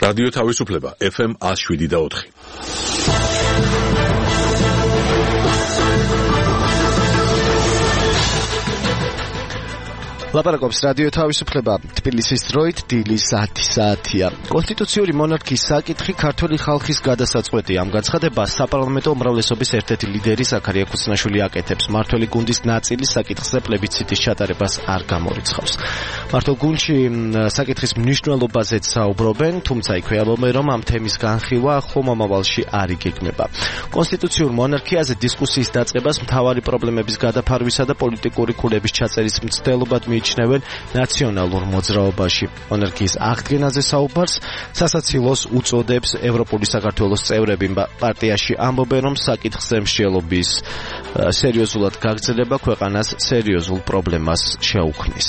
რადიო თავისუფლება FM 107.4. ლაპარაკობს რადიო თავისუფლება თბილისის დროით დილის 10 საათია. კონსტიტუციური მონარქიის საკითხი ქართული ხალხის გადასაწყვეტია. ამ განცხადებას საპარლამენტო უმრავლესობის ერთ-ერთი ლიდერი ზაქარია ქუცნაშვილი აკეთებს. მმართველი გუნდის ნაწილი საკითხზე პლებიციტის ჩატარებას არ გამორიცხავს. მმართველ გუნდში საკითხის მნიშვნელობაზეც საუბრობენ, თუმცა იქვე ამბობენ, რომ ამ თემის განხილვა ახლო მომავალში არ იგეგმება. კონსტიტუციურ მონარქიაზე დისკუსიის დაწყებას მთავარი პრობლემების გადაფარვისა და პოლიტიკური ქულების ჩაწერის მცდელობად მიიჩნევენ ნაციონალურ მოძრაობაში. მონარქიის აღდგენაზე საუბარს სასაცილოს უწოდებს ევროპული საქართველოს წევრები. პარტიაში ამბობენ, რომ საკითხზე მსჯელობის სერიოზულად გაგრძელება ქვეყანას სერიოზულ პრობლემას შეუქმნის.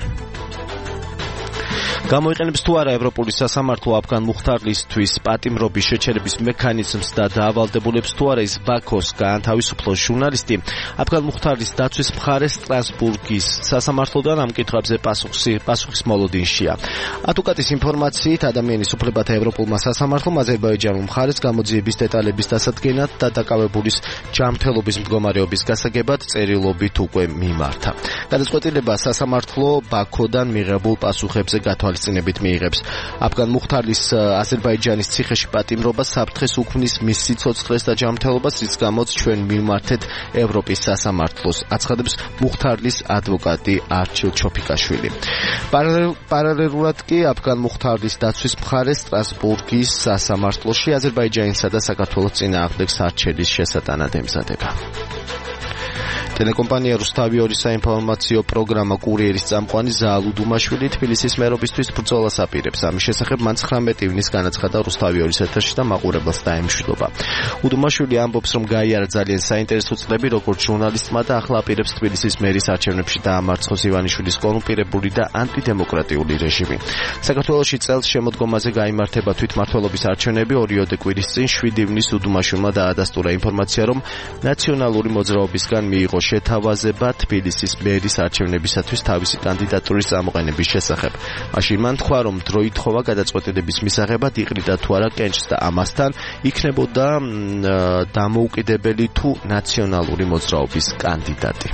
გამოიყენებს თუ არა ევროპული სასამართლო აფგან მუხთარლისთვის პატიმრობის შეჩერების მექანიზმს და დაავალდებულებს თუ არა ის ბაქოს გაანთავისუფლოს ჟურნალისტი. აფგან მუხთარლის დაცვის მხარე სტრასბურგის სასამართლოდან ამ კითხვებზე პასუხის მოლოდინშია. ატუკატის ინფორმაციით ადამიანის უფლებათა ევროპულმა სასამართლომ აზერბაიჯანულ მხარეს გამოძიების დეტალების დასადგენად და დაკავებულის ჯანმრთელობის მდგომარეობის გასაგებად წერილობით უკვე მიმართა. გადაწყვეტილება სასამართლო ბაქოდან მიღებულ პასუხებზე თვალისწინებით მიიღებს. აფგან მუხთარლის აზერბაიჯანის ციხეში პატიმრობა საფრთხეს უქმნის მის სიცოცხლეს და ჯანმრთელობას, რის გამოც ჩვენ მივმართეთ ევროპის სასამართლოს, აცხადებს მუხთარლის ადვოკატი არჩილ ჩოფიკაშვილი. პარალელურად კი აფგან მუხთარლის დაცვის მხარე სტრასბურგის სასამართლოში აზერბაიჯანისა და საქართველოს წინააღმდეგ სარჩელის შესატანად ემზადება. ტელეკომპანია რუსთავი 2 საინფორმაციო პროგრამა კურიერის წამყვანი ზაალუ დუმაშვილი თბილისის მერობისთვის ბრძოლას აპირებს. ამის შესახებ მან 19 ივნის განაცხადა რუსთავი 2 ეთერში და მაყურებელს დაემშვიდობა. უდუმაშვილი ამბობს, რომ გაიარა ძალიან საინტერესო წლები როგორც ჟურნალისტმა და ახლა აპირებს თბილისის მერის არჩევნებში დაამარცხოს ივანიშვილის კორუმპირებული და ანტიდემოკრატიული რეჟიმი. საქართველოში წელს შემოდგომაზე გაიმართება თვითმმართველობის არჩევნები 2 კვირის წინ 7 ივნის უდუმაშვილმა დაადასტურა ინფორმაცია, რომ ნაციონალური მოძრაობისგან მიიღო შეთავაზება თბილისის მერის არჩევნებისათვის თავისი კანდიდატურის წამოყენების შესახებ. მაშინ მან თქვა, რომ დრო ითხოვა გადაწყვეტილების მისაღებად იყრიდა თუ არა კენჭს და ამასთან იქნებოდა დამოუკიდებელი თუ ნაციონალური მოძრაობის კანდიდატი.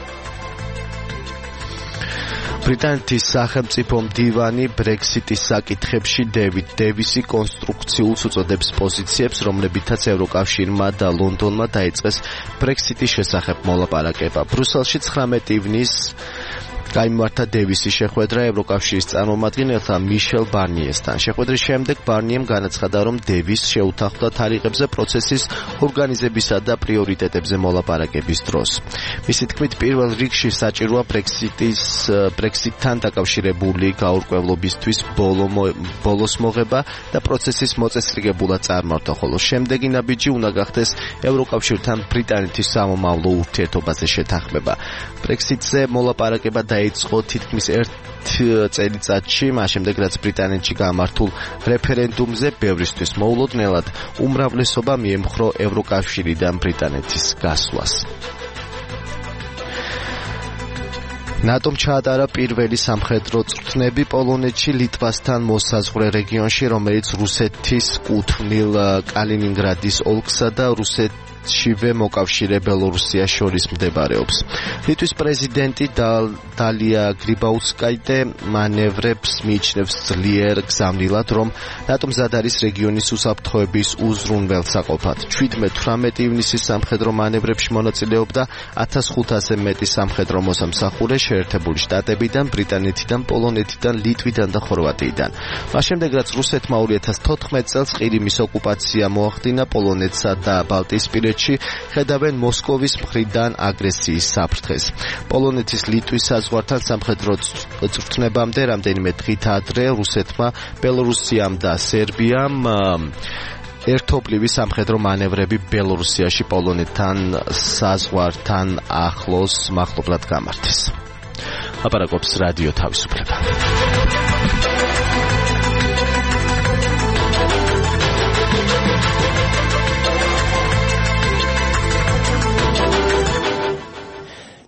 ბრიტანეთის სახელმწიფო მდივანი ბრექსიტის საკითხებში დევიდ დევისი კონსტრუქციულს უწოდებს პოზიციებს, რომლებითაც ევროკავშირმა და ლონდონმა დაიწყეს ბრექსიტის შესახებ მოლაპარაკება. ბრუსელში 19 ივნის გაიმართა დევისის შეხვედრა ევროკავშირის წარმომადგენელთა მიშელ ბარნიესთან. შეხვედრის შემდეგ ბარნიემ განაცხადა, რომ დევის შეუთანხმდა თარიღებზე პროცესის ორგანიზებისა და პრიორიტეტებზე მოლაპარაკების დროს. მისი თქმით, პირველ რიგში საჭიროა ბრექსიტთან დაკავშირებული გაურკვევლობისთვის ბოლოს მოღება და პროცესის მოწესრიგებულად წარმართა, ხოლო შემდეგი ნაბიჯი უნდა გახდეს ევროკავშირთან ბრიტანეთის სამომავლო ურთიერთობაზე შეთანხმება. ბრექსიტზე მოლაპარაკება დაიწყო თითქმის 1 წელიწადში, მას შემდეგ რაც ბრიტანეთში გამართულ რეფერენდუმზე ბევრისთვის მოულოდნელად უმრავლესობა მიემხრო ევროკავშირიდან ბრიტანეთის გასვლას. ნატომ ჩაატარა პირველი სამხედრო წვრთნები პოლონეთში ლიტვასთან მოსაზღვრე რეგიონში, რომელიც რუსეთის კუთვნილ კალინინგრადის ოლქსა და რუსეთშივე მოკავშირე ბელორუსიას შორის მდებარეობს. ლიტვის პრეზიდენტი დალია გრიბაუსკაიტე მანევრებს მიიჩნევს ძლიერ გზავნილად, რომ ნატომ მზად არის რეგიონის უსაფრთხოების უზრუნველსაყოფად. 17-18 ივნისის სამხედრო მანევრებში მონაწილეობდა 1500-ზე მეტი სამხედრო მოსამსახურე შეერთებული შტატებიდან, ბრიტანეთიდან, პოლონეთიდან, ლიტვიდან და ხორვატიიდან. მას შემდეგ, რაც რუსეთმა 2014 წელს ყირიმის ოკუპაცია მოახდინა, პოლონეთსა და ბალტიისპირეთში ხედავენ მოსკოვის მხრიდან აგრესიის საფრთხეს. პოლონეთის ლიტვის საზღვართან სამხედრო წვრთნებამდე რამდენიმე დღით ადრე რუსეთმა, ბელორუსიამ და სერბიამ ერთობლივი სამხედრო მანევრები ბელორუსიაში პოლონეთთან საზღვართან ახლოს მახლობლად გამართეს. ლაპარაკობს რადიო თავისუფლება.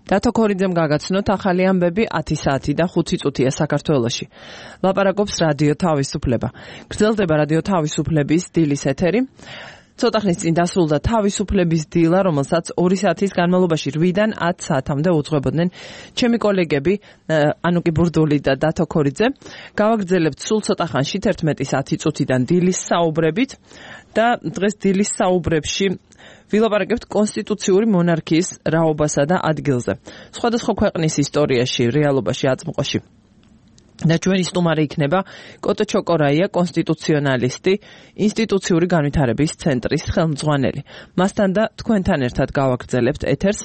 დათო ქორიძემ გაგაცნოთ ახალი ამბები 10 საათი და 5 წუთია საქართველოში. ლაპარაკობს რადიო თავისუფლება. გრძელდება რადიო თავისუფლების დილის ეთერი. ცოტა ხნის წინ დასრულდა თავისუფლების დილა, რომელსაც 2 საათის განმავლობაში 8-დან 10 საათამდე უძღვებოდნენ ჩემი კოლეგები ანუკი ბურდული და დათო ქორიძე. გავაგრძელებთ სულ ცოტა ხანში 11:10 წუთიდან დილის საუბრებით და დღეს დილის საუბრებში ვილაპარაკებთ კონსტიტუციური მონარქიის რაობასა და ადგილზე. სხვადასხვა ქვეყნის ისტორიაში, რეალობაში, აწმყოში. და ჩვენი სტუმარი იქნება კოტო ჩოკორაია, კონსტიტუციონალისტი, ინსტიტუციური განვითარების ცენტრის ხელმძღვანელი. მასთან და თქვენთან ერთად გავაგრძელებთ ეთერს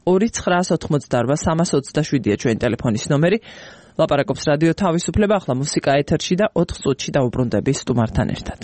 2988-327-ია ჩვენი ტელეფონის ნომერი. ლაპარაკობს რადიო თავისუფლება, ახლა მუსიკა ეთერში და 4 წუთში დავუბრუნდები სტუმართან ერთად.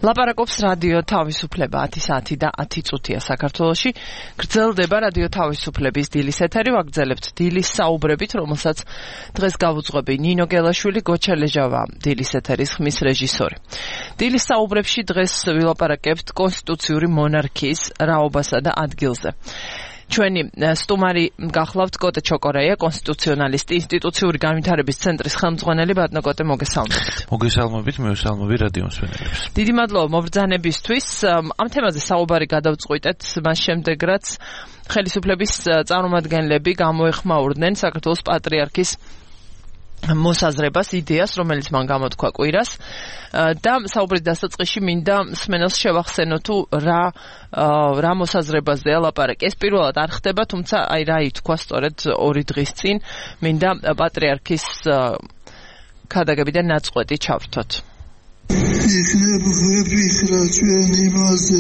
ლაპარაკობს რადიო თავისუფლება 10 საათი და 10 წუთია საქართველოში. გრძელდება რადიო თავისუფლების დილის ეთერი, ვაგრძელებთ დილის საუბრებით, რომელსაც დღეს გავუძღვები ნინო გელაშვილი, გოჩა ლეჟავა, დილის ეთერის ხმის რეჟისორი. დილის საუბრებში დღეს ვილაპარაკებთ კონსტიტუციური მონარქიის რაობასა და ადგილზე. ჩვენი სტუმარი გახლავთ კოტე ჩოკორაია, კონსტიტუციონალისტი, ინსტიტუციური განვითარების ცენტრის ხელმძღვანელი. ბატონო კოტე, მოგესალმებით. მოგესალმებით, მე ვესალმები რადიო მსმენელებს. დიდი მადლობა მობრძანებისთვის. ამ თემაზე საუბარი გადავწყვიტეთ მას შემდეგ, რაც ხელისუფლების წარმომადგენლები გამოეხმაურდნენ საქართველოს პატრიარქის მოსაზრებას, იდეას, რომელიც მან გამოთქვა კვირას და საუბრის დასაწყისში მინდა მსმენელს შევახსენო თუ რა მოსაზრებაზეა ლაპარაკი. ეს პირველად არ ხდება, თუმცა აი რა ითქვა სწორედ 2 დღის წინ, მინდა პატრიარქის ქადაგებიდან ნაწყვეტი ჩავრთოთ. იქნებ ვეფიქრა ჩვენ იმაზე,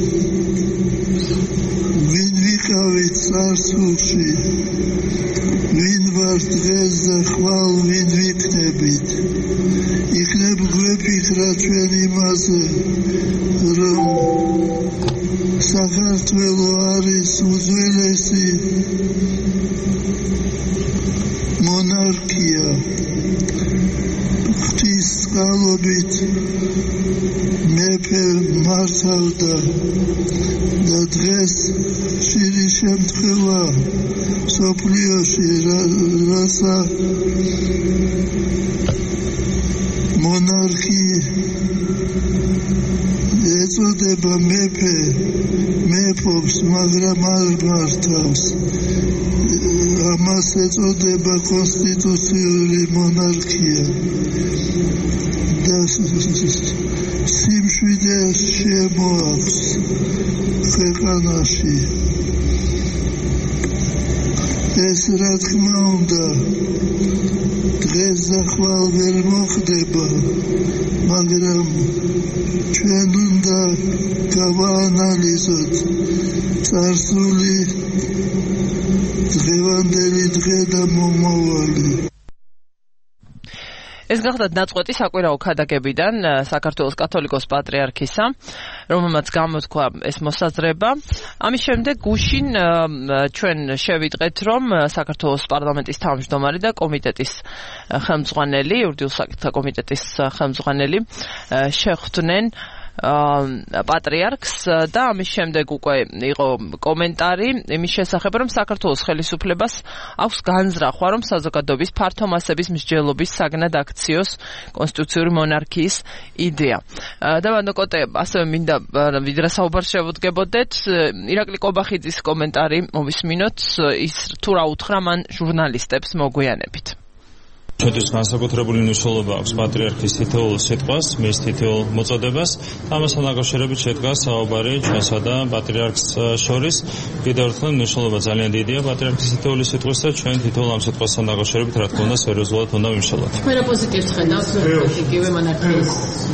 ვინ ვიყავით წარსულში, ვინ ვარ დღეს და ხვალ ვინ ვიქნებით. იქნებ ვეფიქრა ჩვენ იმაზე, რომ საქართველო არის უძველესი მონარქია. ღვთის წყალობით მეფე მართავდა და დღეს ხშირი შემთხვევა მსოფლიოში, რაცა მონარქი ეწოდება მეფე, მეფობს, მაგრამ არ მართავს. ამას ეწოდება კონსტიტუციური მონარქია და სიმშვიდე შემოაქვს ქვეყანაში. ეს რა თქმა უნდა დღეს და ხვალ ვერ მოხდება, მაგრამ ჩვენ უნდა გავაანალიზოთ წარსული, დღევანდელი დღე და მომავალი. ეს გახლავთ ნაწყვეტი საკვირაო ქადაგებიდან საქართველოს კათოლიკოს პატრიარქისა, რომელმაც გამოთქვა ეს მოსაზრება. ამის შემდეგ გუშინ ჩვენ შევიტყეთ, რომ საქართველოს პარლამენტის თავმჯდომარე და კომიტეტის ხელმძღვანელი, იურიდიულ საკითხთა კომიტეტის ხელმძღვანელი შეხვდნენ პატრიარქს და ამის შემდეგ უკვე იყო კომენტარი იმის შესახებ, რომ საქართველოს ხელისუფლებას აქვს განზრახვა, რომ საზოგადოების ფართო მასების მსჯელობის საგნად აქციოს კონსტიტუციური მონარქიის იდეა. და ბატონო კოტე, ასევე მინდა ვიდრე საუბარს შევუდგებოდეთ, ირაკლი კობახიძის კომენტარი მოვისმინოთ, ის თუ რა უთხრა მან ჟურნალისტებს მოგვიანებით. ჩვენთვის განსაკუთრებული მნიშვნელობა აქვს პატრიარქის თითოეულ სიტყვას, მის თითოეულ მოწოდებას. ამასთან დაკავშირებით შედგა საუბარი ჩვენსა და პატრიარქს შორის. კიდევ ერთხელ მნიშვნელობა ძალიან დიდია პატრიარქის თითოეული სიტყვის და ჩვენ თითოეულ ამ სიტყვასთან დაკავშირებით რა თქმა უნდა სერიოზულად უნდა ვიმშალოთ. მე რა პოზიტივს ხედავთ იგივე მონარქიის?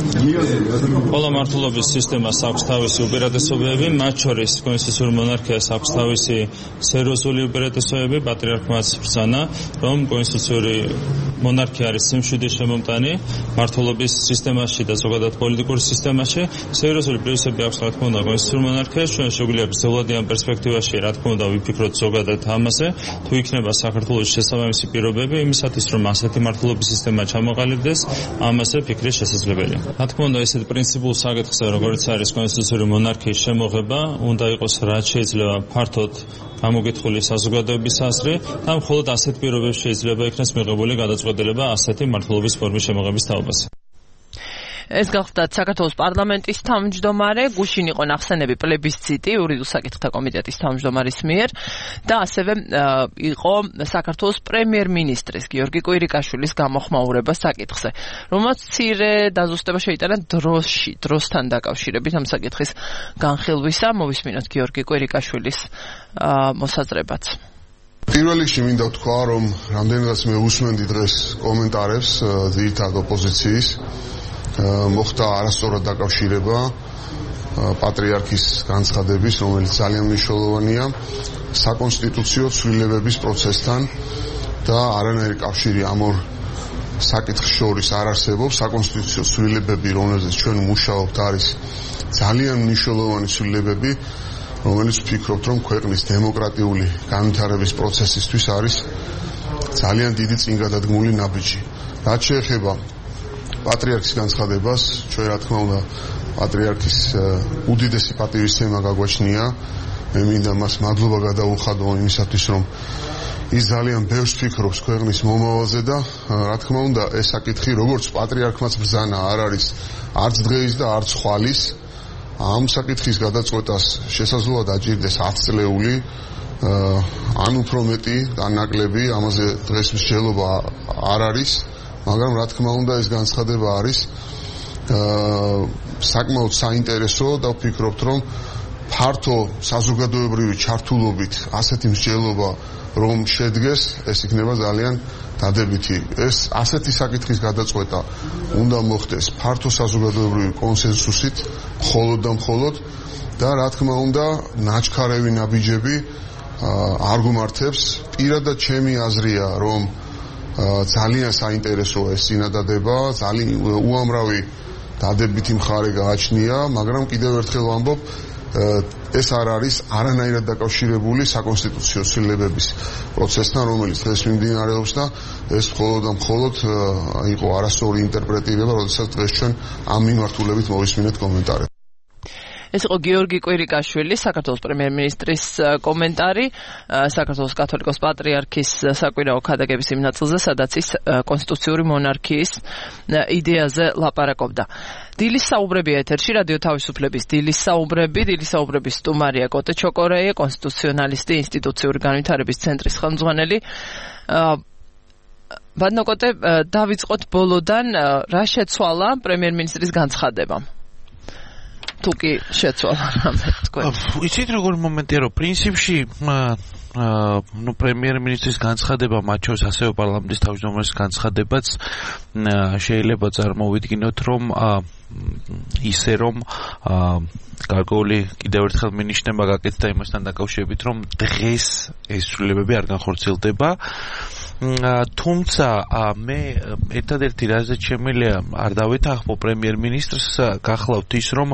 ყველა მართლობის სისტემას აქვს თავისი უპირატესობები, მათ შორის კონსტიტუციური მონარქიას აქვს თავისი სერიოზული უპირატესობები. პატრიარქმაც ბრძანა, რომ კონსტიტუციური მონარქია არის სიმშვიდის შემომტანი მართლობის სისტემაში და ზოგადად პოლიტიკურ სისტემაში. სერიოზული პრინციპები აქვს რა თქმა უნდა კონსტიტუციური მონარქიას. ჩვენ შეგვიძლია გრძელვადიან პერსპექტივაში რა თქმა უნდა ვიფიქროთ ზოგადად ამაზე, თუ იქნება საქართველოს შესაბამისი პირობები იმისათვის, რომ ასეთი მართლობის სისტემა ჩამოყალიბდეს, ამაზე ფიქრი შესაძლებელია. რა თქმა უნდა ესეთ პრინციპულ საკითხზე, როგორც არის კონსტიტუციური მონარქიის შემოღება, უნდა იყოს რაც შეიძლება ფართოდ გამოგითხრული საზოგადოების აზრი და მხოლოდ ასეთ პირობებში შეიძლება იქნას მიღებული გადაწყვეტილება ასეთი მართლობის ფორმის შემოღების თაობაზე. ეს გახლავთ საქართველოს პარლამენტის თავმჯდომარე, გუშინ იყო ნახსენები პლებისციტი იურიდიულ საკითხთა კომიტეტის თავმჯდომარის მიერ და ასევე იყო საქართველოს პრემიერ-მინისტრის გიორგი კვირიკაშვილის გამოხმაურება საკითხზე, რომელმაც მცირე დაზუსტება შეიტანა დროსთან დაკავშირებით ამ საკითხის განხილვისა. მოვისმინოთ გიორგი კვირიკაშვილის მოსაზრებაც. პირველ რიგში მინდა ვთქვა, რომ რამდენადაც მე უსმენდი დღეს კომენტარებს ძირითადად ოპოზიციის, მოხდა არასწორად დაკავშირება პატრიარქის განცხადების, რომელიც ძალიან მნიშვნელოვანია საკონსტიტუციო ცვლილებების პროცესთან და არანაირი კავშირი ამ ორ საკითხის შორის არ არსებობს საკონსტიტუციო ცვლილებები, რომელზეც ჩვენ მუშაობთ, არის ძალიან მნიშვნელოვანი ცვლილებები, რომელიც ვფიქრობთ, რომ ქვეყნის დემოკრატიული განვითარების პროცესისთვის არის ძალიან დიდი წინგადადგმული ნაბიჯი. რაც შეეხება პატრიარქის განცხადებას, ჩვენ რა თქმა უნდა პატრიარქის უდიდესი პატივისცემა გაგვაჩნია. მე მინდა მას მადლობა გადაუხადო იმისათვის, რომ ის ძალიან ბევრს ფიქრობს ქვეყნის მომავალზე და რა თქმა უნდა ეს საკითხი როგორც პატრიარქმაც ბრძანა არ არის არც დღეის და არც ხვალის. ამ საკითხის გადაწყვეტას შესაძლოა დაჭირდეს 10 წლეული ან უფრო მეტი ან ნაკლები, ამაზე დღეს მსჯელობა არ არის, მაგრამ რა თქმა უნდა ეს განცხადება არის საკმაოდ საინტერესო და ვფიქრობთ, რომ ფართო საზოგადოებრივი ჩართულობით ასეთი მსჯელობა რომ შედგეს, ეს იქნება ძალიან დადებითი. ეს ასეთი საკითხის გადაწყვეტა უნდა მოხდეს ფართო საზოგადოებრივი კონსენსუსით, მხოლოდ და მხოლოდ და რა თქმა უნდა ნაჩქარევი ნაბიჯები არ გუმართებს. პირადად ჩემი აზრია, რომ ძალიან საინტერესოა ეს წინადადება, ძალიან უამრავი დადებითი მხარე გააჩნია, მაგრამ კიდევ ერთხელ ვამბობ, ეს არ არის არანაირად დაკავშირებული საკონსტიტუციო ცვლილებების პროცესთან, რომელიც დღეს მიმდინარეობს და ეს მხოლოდ და მხოლოდ იყო არასწორი ინტერპრეტირება, როდესაც დღეს ჩვენ ამ მიმართულებით მოვისმინეთ კომენტარები. ეს იყო გიორგი კვირიკაშვილი, საქართველოს პრემიერ-მინისტრის კომენტარი საქართველოს კათოლიკოს პატრიარქის საკვირაო ქადაგების იმ ნაწილზე, სადაც ის კონსტიტუციური მონარქიის იდეაზე ლაპარაკობდა. დილის საუბრები ეთერში, რადიო თავისუფლების დილის საუბრების სტუმარია კოტე ჩოკორეია, კონსტიტუციონალისტი, ინსტიტუციური განვითარების ცენტრის ხელმძღვანელი. ბატონო კოტე, დავიწყოთ ბოლოდან, რა შეცვალა პრემიერ-მინისტრის განცხადებამ? თუ კი შეცვალა რამე თქვენ. იცით როგორი მომენტია, რომ პრინციპში პრემიერ-მინისტრის განცხადება, მათ შორის ასევე პარლამენტის თავმჯდომარის განცხადებაც შეიძლება წარმოვიდგინოთ, რომ ისე რომ გარკვეული კიდევ ერთხელ მინიშნება გაკეთდა იმასთან დაკავშირებით, რომ დღეს ეს ცვლილებები არ განხორციელდება. თუმცა მე ერთადერთი რაზეც შემიძლია არ დავეთანხმო პრემიერ-მინისტრს, გახლავთ ის, რომ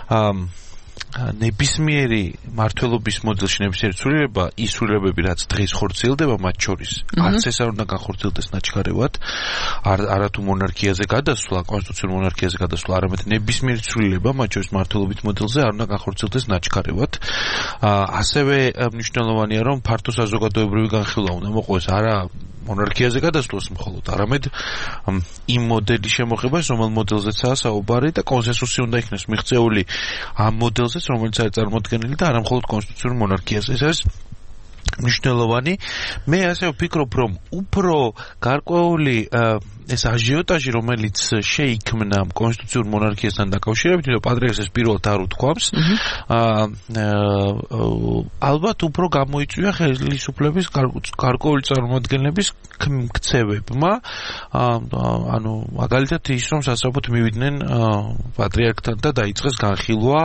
ნებისმიერი მმართველობის მოდელში ნებისმიერი ცვლილება, ის ცვლილებები, რაც დღეს ხორციელდება, მათ შორის არც ეს არ უნდა განხორციელდეს ნაჩქარევად, არათუ მონარქიაზე გადასვლა, კონსტიტუციურ მონარქიაზე გადასვლა, არამედ ნებისმიერი ცვლილება, მათ შორის მმართველობის მოდელზე არ უნდა განხორციელდეს ნაჩქარევად. ასევე მნიშვნელოვანია, რომ ფართო საზოგადოებრივი განხილვა უნდა მოყვეს, არა მონარქიაზე გადასვლას მხოლოდ, არამედ იმ მოდელის შემოღებას, რომელ მოდელზეცაა საუბარი და კონსენსუსი უნდა იქნეს მიღწეული ამ მოდელზეც, რომელიც არის წარმოდგენილი და არა მხოლოდ კონსტიტუციურ მონარქიაზე. ეს არის მნიშვნელოვანი. მე ასე ვფიქრობ, რომ უფრო გარკვეული ეს აჟიოტაჟი, რომელიც შეიქმნა კონსტიტუციურ მონარქიასთან დაკავშირებით, იმიტომ პატრიარქს ეს პირველად არ უთქვამს, ალბათ უფრო გამოიწვია ხელისუფლების გარკვეული წარმოადგენლების ქცევებმა, ანუ მაგალითად ის, რომ სასწრაფოდ მივიდნენ პატრიარქთან და დაიწყეს განხილვა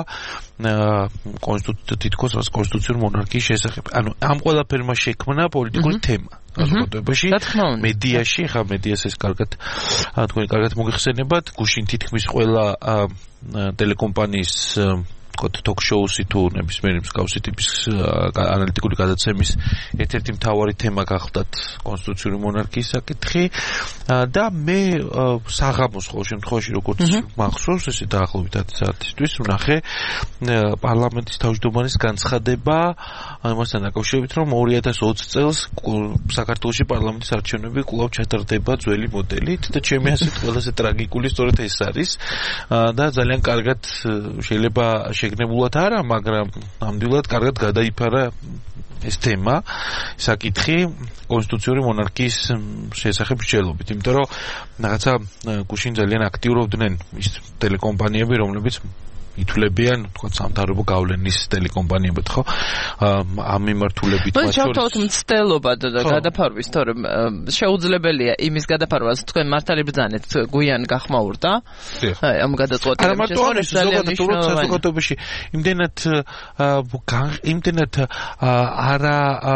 თითქოს კონსტიტუციურ მონარქიის შესახებ. ანუ ამ ყველაფერმა შექმნა პოლიტიკური თემა. საზოგადოებაში, მედიაში, ხა მედიას ეს კარგად მოგიხსენებათ, გუშინ თითქმის ყველა ტელეკომპანიის ток-შოუსი თუ ნებისმიერი მსგავსი ტიპის ანალიტიკური გადაცემის ერთ-ერთი მთავარი თემა გახდათ კონსტიტუციური მონარქიის საკითხი და მე საღამოს ყოველ შემთხვევაში როგორც მახსოვს ესე დაახლოებით 10 საათისთვის ვნახე პარლამენტის თავმჯდომარის განცხადება ამასთან დაკავშირებით რომ 2020 წელს საქართველოში პარლამენტის არჩევნები კვლავ ჩატარდება ძველი მოდელით და ჩემი ასეთ ყველაზე ტრაგიკული სწორედ ეს არის და ძალიან კარგად შეიძლება შეგნებულად არა, მაგრამ ნამდვილად კარგად გადაიფარა ეს თემა, საკითხი კონსტიტუციური მონარქიის შესახებ მსჯელობით, იმიტომ რომ რაღაცა გუშინ ძალიან აქტიურობდნენ ის ტელეკომპანიები, რომლებიც ითვლებიან, თქვა სამთავრობო გავლენის ტელეკომპანიებად, ხო? ამ მიმართულებით მათ შორის. ნუ მცდელობა და გადაფარვის, თორემ შეუძლებელია იმის გადაფარვას თქვენ მართალი ბრძანეთ, გვიან გახმაურდა. ამ გადაწყვეტილების საზოგადოებაში იმდენად არა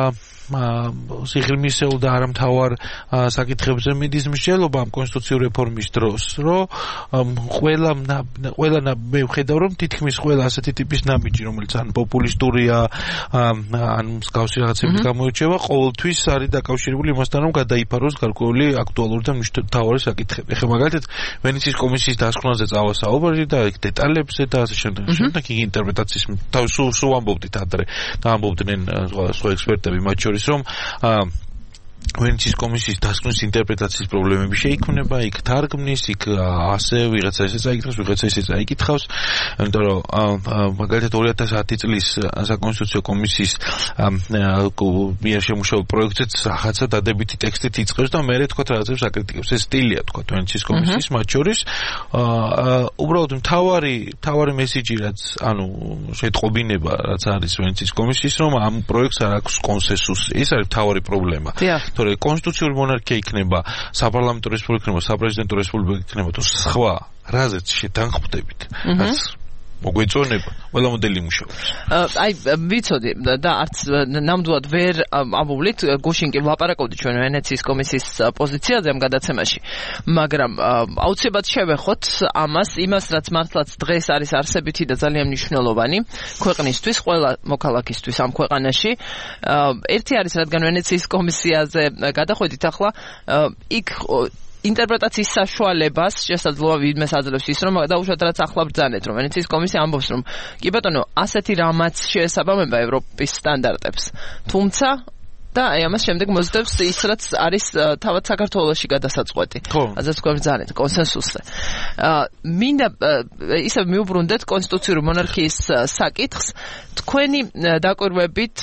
სიღრმისეულ და არამთავარ საკითხებზე მიდის მსჯელობა ამ კონსტიტუციური რეფორმის დროს, რომ ყველა მე ვხედავ, რომ თითქმის ყველა ასეთი ტიპის ნაბიჯი, რომელიც ან პოპულისტურია, ან მსგავსი რაღაცებით გამოირჩევა, ყოველთვის არის დაკავშირებული იმასთან, რომ გადაიფაროს გარკვეული აქტუალური და მთავარი საკითხები. ეხლა მაგალითად ვენეციის კომისიის დასკვნაზე წავასაუბარი და დეტალებზე და ასე შემდეგ. შემდეგ იგი ინტერპრეტაციის სულ ამბობდით ადრე და ამბობდნენ სხვა ექსპერტები, მათ შორის რომ ვენეციის კომისიის დასკვნის ინტერპრეტაციის პრობლემები შეიქმნება, იქ თარგმნის, იქ ასე ვიღაცა ესე წაიკითხავს, ვიღაცა ესე წაიკითხავს, იმიტომ რომ მაგალითად 2010 წლის საკონსტიტუციო კომისიის მიერ შემუშავებულ პროექტზეც ახაცა დადებითი ტექსტით იწყებს და მერე თქვა რაღაცებს აკრიტიკებს. ეს სტილია თქვა ვენეციის კომისიის, მათ შორის უბრალოდ მთავარი მესიჯი რაც შეტყობინება რაც არის ვენეციის კომისიის, რომ ამ პროექტს არ აქვს კონსენსუსი. ეს არის მთავარი პრობლემა. თორე კონსტიტუციური მონარქია იქნება, საპარლამენტო რესპუბლიკა იქნება, საპრეზიდენტო რესპუბლიკა იქნება თუ სხვა, რაზეც შეთანხმდებით, რაც მოგვეწონება, ყველა მოდელი იმუშავებს. აი, ვიცოდი და არც ნამდვილად ვერ ამოვლით, გუშინ კი ვლაპარაკობდი ჩვენ ვენეციის კომისიის პოზიციაზე ამ გადაცემაში, მაგრამ აუცილებლად შევეხოთ იმას, რაც მართლაც დღეს არის არსებითი და ძალიან მნიშვნელოვანი ქვეყნისთვის, ყველა მოქალაქისთვის ამ ქვეყანაში. ერთი არის, რადგან ვენეციის კომისიაზე გადახვედით ახლა, იქ ინტერპრეტაციის საშუალებას შესაძლოა ვინმეს აძლევს ის, რომ დაუშვათ რაც ახლა ბრძანეთ, რომ ვენეციის კომისია ამბობს, რომ კი ბატონო, ასეთი რამაც შეესაბამება ევროპის სტანდარტებს. თუმცა და აი ამას შემდეგ მოძდებს ის, რაც არის თავად საქართველოში გადასაწყვეტი. ასეც თქვენ ბრძანეთ კონსენსუსზე. მინდა ისევ მიუბრუნდეთ კონსტიტუციური მონარქიის საკითხს. თქვენი დაკვირვებით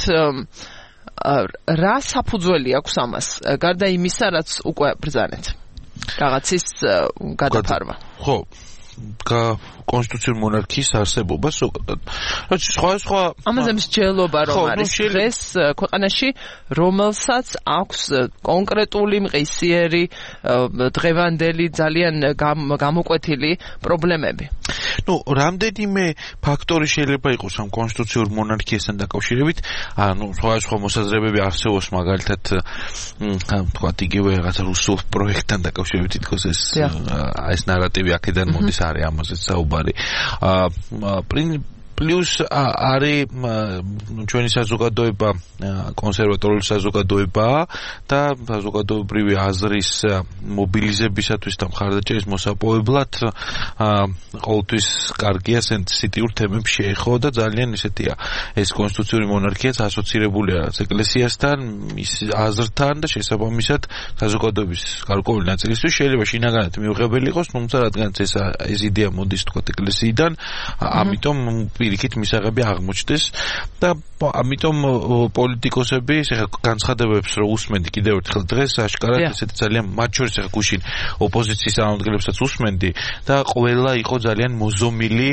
რა საფუძველი აქვს ამას, გარდა იმისა, რაც უკვე ბრძანეთ? რაღაცის გადაფარვა. ხო, კონსტიტუციური მონარქიის არსებობა ზოგადად. სხვა ამაზე მსჯელობა რომ არის დღეს ქვეყანაში, რომელსაც აქვს კონკრეტული მყისიერი დღევანდელი ძალიან გამოკვეთილი პრობლემები. რამდენიმე ფაქტორი შეიძლება იყოს ამ კონსტიტუციურ მონარქიასთან დაკავშირებით, სხვა მოსაზრებები არსებობს, მაგალითად, თქვათ იგივე რაღაცა რუსულ პროექტთან დაკავშირებით თითქოს ეს ნარატივი აქედან მოდის, არის ამაზეც საუბარი. პლუს არის ჩვენი საზოგადოება კონსერვატორული საზოგადოებაა და საზოგადოებრივი აზრის მობილიზებისათვის და მხარდაჭერის მოსაპოვებლად ყოველთვის კარგია სენსიტიურ თემებს შეეხო და ძალიან ისეთია ეს კონსტიტუციური მონარქიაც ასოცირებულია ეკლესიასთან, მის აზრთან და შესაბამისად საზოგადოების გარკვეული ნაწილისთვის შეიძლება შინაგანად მიუღებელი იყოს, თუმცა რადგანაც ეს იდეა მოდის თქვა ეკლესიიდან, ამიტომ პირიქით მისაღები აღმოჩნდეს და ამიტომ პოლიტიკოსები ეხლა განცხადებებს რო უსმენდი კიდევ ერთხელ დღეს აშკარად ესეთი ძალიან მათ შორის ეხლა გუშინ ოპოზიციის წარმომადგენლებსაც უსმენდი და ყველა იყო ძალიან მოზომილი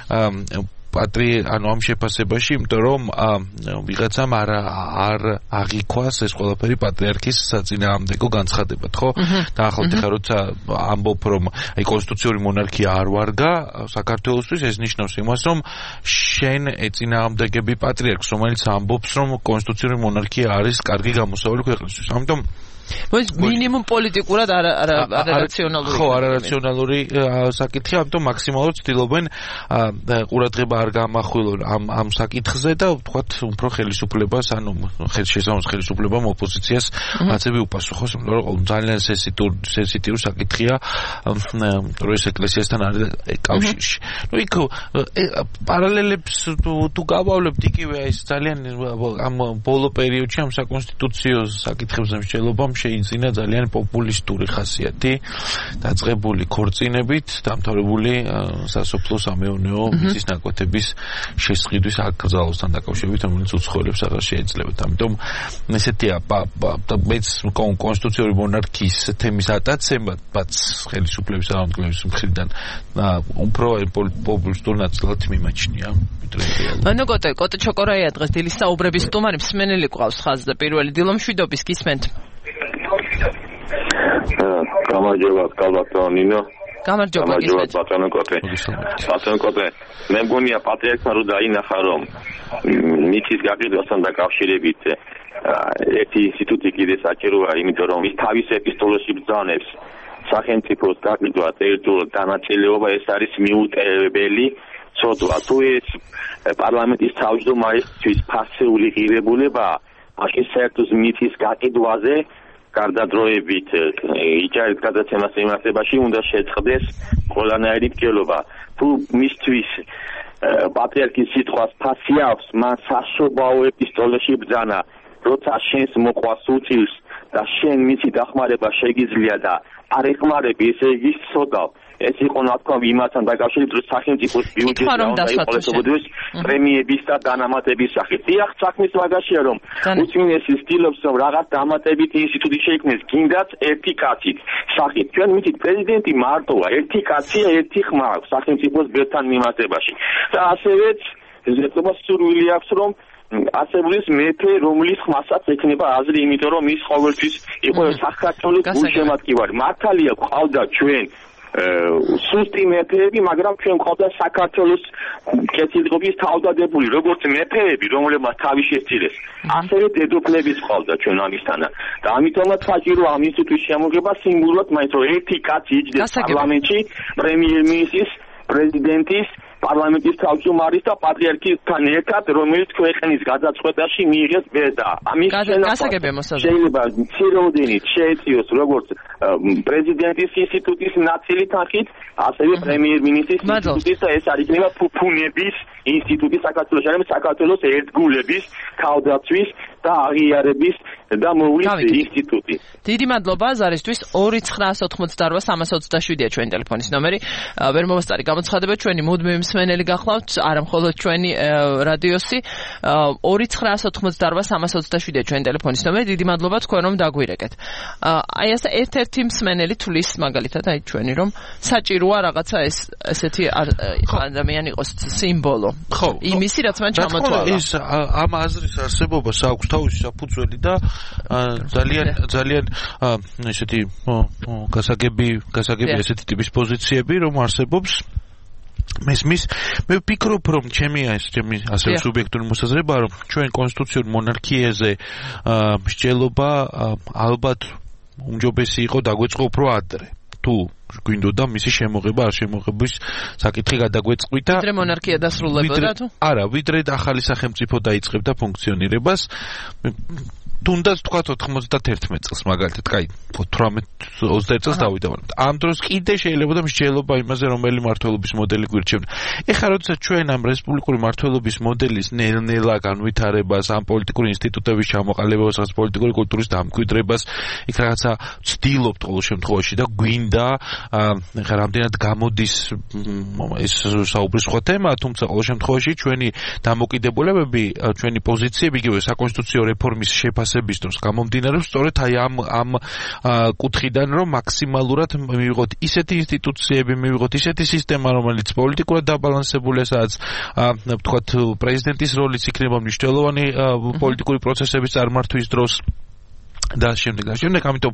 ამ შეფასებაში, იმიტომ რომ ვიღაცამ არ აღიქვას ეს ყველაფერი პატრიარქის საწინააღმდეგო განცხადებად, ხო? და ახლა როცა ამბობ, რომ აი კონსტიტუციური მონარქია არ ვარგა საქართველოსთვის, ეს ნიშნავს იმას, რომ შენ ეწინააღმდეგები პატრიარქს, რომელიც ამბობს, რომ კონსტიტუციური მონარქია არის კარგი გამოსავალი ქვეყნისთვის. ამიტომ მინიმუმ პოლიტიკურად არარაციონალური. ხო, არარაციონალური საკითხია, ამიტომ მაქსიმალურად ცდილობენ ყურადღება არ გამახვილონ ამ საკითხზე და ვთქვათ, უფრო ხელისუფლებას, შესაბამის ხელისუფლებამ ოპოზიციას აცები უპასუხოს, იმიტომ რომ ძალიან სენსიტიური საკითხია, რომ ეს ეკლესიასთან არის კავშირში. იქ პარალელებს თუ გავავლებთ, იგივე ეს ძალიან ამ ბოლო პერიოდში ამ საკონსტიტუციო საკითხებზე მსჯელობამ შეიძინა ძალიან პოპულისტური ხასიათი, დაწყებული ქორწინებით, დამთავრებული სასოფლო-სამეურნეო მიწის ნაკვეთების შესყიდვის აკრძალვასთან დაკავშირებით, რომელიც უცხოელებს აღარ შეეძლებათ. ამიტომ ესეთია მეც კონსტიტუციური მონარქიის თემის ატაცებაც ხელისუფლების აღმდგენების მხრიდან უფრო პოპულისტურ ნაწილად მიმაჩნია. კოტე ჩოკორაია დღეს დილის საუბრების სტუმარი, მსმენელი ყავს ხაზზე. პირველი დილომშვიდობის გისმენთ. გამარჯობა, კალბატონინო. გამარჯობა, ბატონო კოტე. ბატონო კოტე, მე მგონია პატრიარქმა რო დაინახა, რომ მიწის გაყიდვასთან დაკავშირებით ერთი ინსტიტუტი კიდე საჭიროა, იმიტომ რომ ის თავის ეპისტოლეში ბრძანებს სახელმწიფოს გაყიდვა ტერიტორიულ განაწილეობა, ეს არის მიუტევებელი. ცოდვა თუ ეს პარლამენტის თავმჯდომარისთვის ფასეული ღირებულება, მაშინ საერთოდ მითის გაყიდვაზე გარდადროებით იჯარის გადაცემას მიმართებაში უნდა შეწყდეს ყველანაირი მკვლელობა. თუ მისთვის პატრიარქის სიტყვას ფასი აქვს, მან საშობაო ეპისტოლეში ბრძანა, როცა შენს მოყვას უწევს და შენ მიცი დახმარება შეგიძლია და არ ეხმარები, ესე იგი სოდავ. ეს იყო ნათქვამი იმასთან დაკავშირებით, რომ სახელმწიფოს ბიუჯეტი უნდა იყოლესებოდეს პრემიების და განამატების სახით. დიახ, საქმის მაგაშია, რომ უწმინდესი ცდილობს, რომ რაღაც დამატებითი ინსტიტუტი შეიქმნეს, გინდათ ერთი კაცით სახით. ჩვენ მითით პრეზიდენტი მარტოა, ერთი კაცია, ერთი ხმა აქვს სახელმწიფოს ბერთან მიმართებაში. და ასევეც ზეთობას სურვილი აქვს, რომ ასებულის მეფე, რომლის ხმასაც ექნება აზრი, იმიტომ რომ ის ყოველთვის იყო საქართველოს გულშემატკივარი. მართალია, ყავდა ჩვენ სუსტი მეფეები, მაგრამ ჩვენ ყავდა საქართველოს კეთილდღეობის თავდადებული, როგორც მეფეები, რომლებმაც თავი შესწირეს. ასევე დედოფლების ყავდა ჩვენ ამისთანა. და ამიტომაც საჭირო ამ ინსტიტუტის შემოღება სიმბოლურად, მაინც რომ ერთი კაცი იჯდეს პარლამენტში, პრემიერ-მინისტრის, პრეზიდენტის, პარლამენტის თავმჯდომარის და პატრიარქისთან ერთად, რომელიც ქვეყნის გადაწყვეტაში მიიღეს ბედა. ამის შეიძლება მცირეოდენით შეეწიოს როგორც პრეზიდენტის ინსტიტუტის ნაწილი თანხით, ასევე პრემიერ-მინისტრის ინსტიტუტის და ეს არის იქნება ფუფუნების ინსტიტუტი საქართველოს, არის საქართველოს ერთგულების, თავდაცვის და აღიარების და მოვლის ინსტიტუტი. დიდი მადლობა ზარისთვის. 2988327-ია ჩვენი ტელეფონის ნომერი. ვერ მომასწარი გამოცხადება, ჩვენი მუდმივი მსმენელი გახლავთ, არა მხოლოდ ჩვენი რადიოსი. 2988327-ია ჩვენი ტელეფონის ნომერი. დიდი მადლობა თქვენ რომ დაგვირეკეთ. აი ეს ერთ-ერთი მსმენელი თulis მაგალითად აი ჩვენი რომ საჭიროა რაღაცა ესეთი ადამიანი იყოს სიმბოლო. ხო. იმისი რაც მან ჩამოთვალა. ეს ამ აზრის არსებობას აქვს თავისი საფუძველი და ძალიან ესეთი გასაგები ესეთი ტიპის პოზიციები რომ არსებობს მესმის მე ვფიქრობ რომ ჩემი ასევე სუბიექტური მოსაზრება რომ ჩვენ კონსტიტუციურ მონარქიაზე მსჯელობა ალბათ უმჯობესი იყო დაგვეწყო უფრო ადრე თუ გვინდოდა მისი შემოღება არ შემოღების საკითხი გადაგვეწყვიტა ვიდრე მონარქია დასრულებოდა თუ არა ვიდრე ახალი სახელმწიფო დაიწყებდა ფუნქციონირებას თუნდაც თქვა 91 წელს მაგალითად, კაი 18-20 წელს დავიდა, მაგრამ ამ დროს კიდე შეიძლება და მსჯელობა იმაზე რომელი მმართველობის მოდელი გვირჩევნა. ეხლა როდესაც ჩვენ ამ რესპუბლიკური მმართველობის მოდელის ნელ-ნელა განვითარებას, ამ პოლიტიკური ინსტიტუტების ჩამოყალიბებას, რაღაც პოლიტიკური კულტურის დამკვიდრებას, იქ რაღაცა ვცდილობთ ყოველ შემთხვევაში და გვინდა, ეხლა რამდენად გამოდის ეს საუბრის სხვა თემაა, თუმცა ყოველ შემთხვევაში ჩვენი დამოკიდებულებები, ჩვენი პოზიციები, იგივე საკონსტიტუციო რეფორმის შეფასების დროს გამომდინარეობს სწორედ აი ამ კუთხიდან რომ მაქსიმალურად მივიღოთ ისეთი ინსტიტუციები, მივიღოთ ისეთი სისტემა, რომელიც პოლიტიკურად დაბალანსებულია, სადაც ვთქვათ პრეზიდენტის როლიც იქნება მნიშვნელოვანი პოლიტიკური პროცესების წარმართვის დროს და შემდეგ, ამიტომ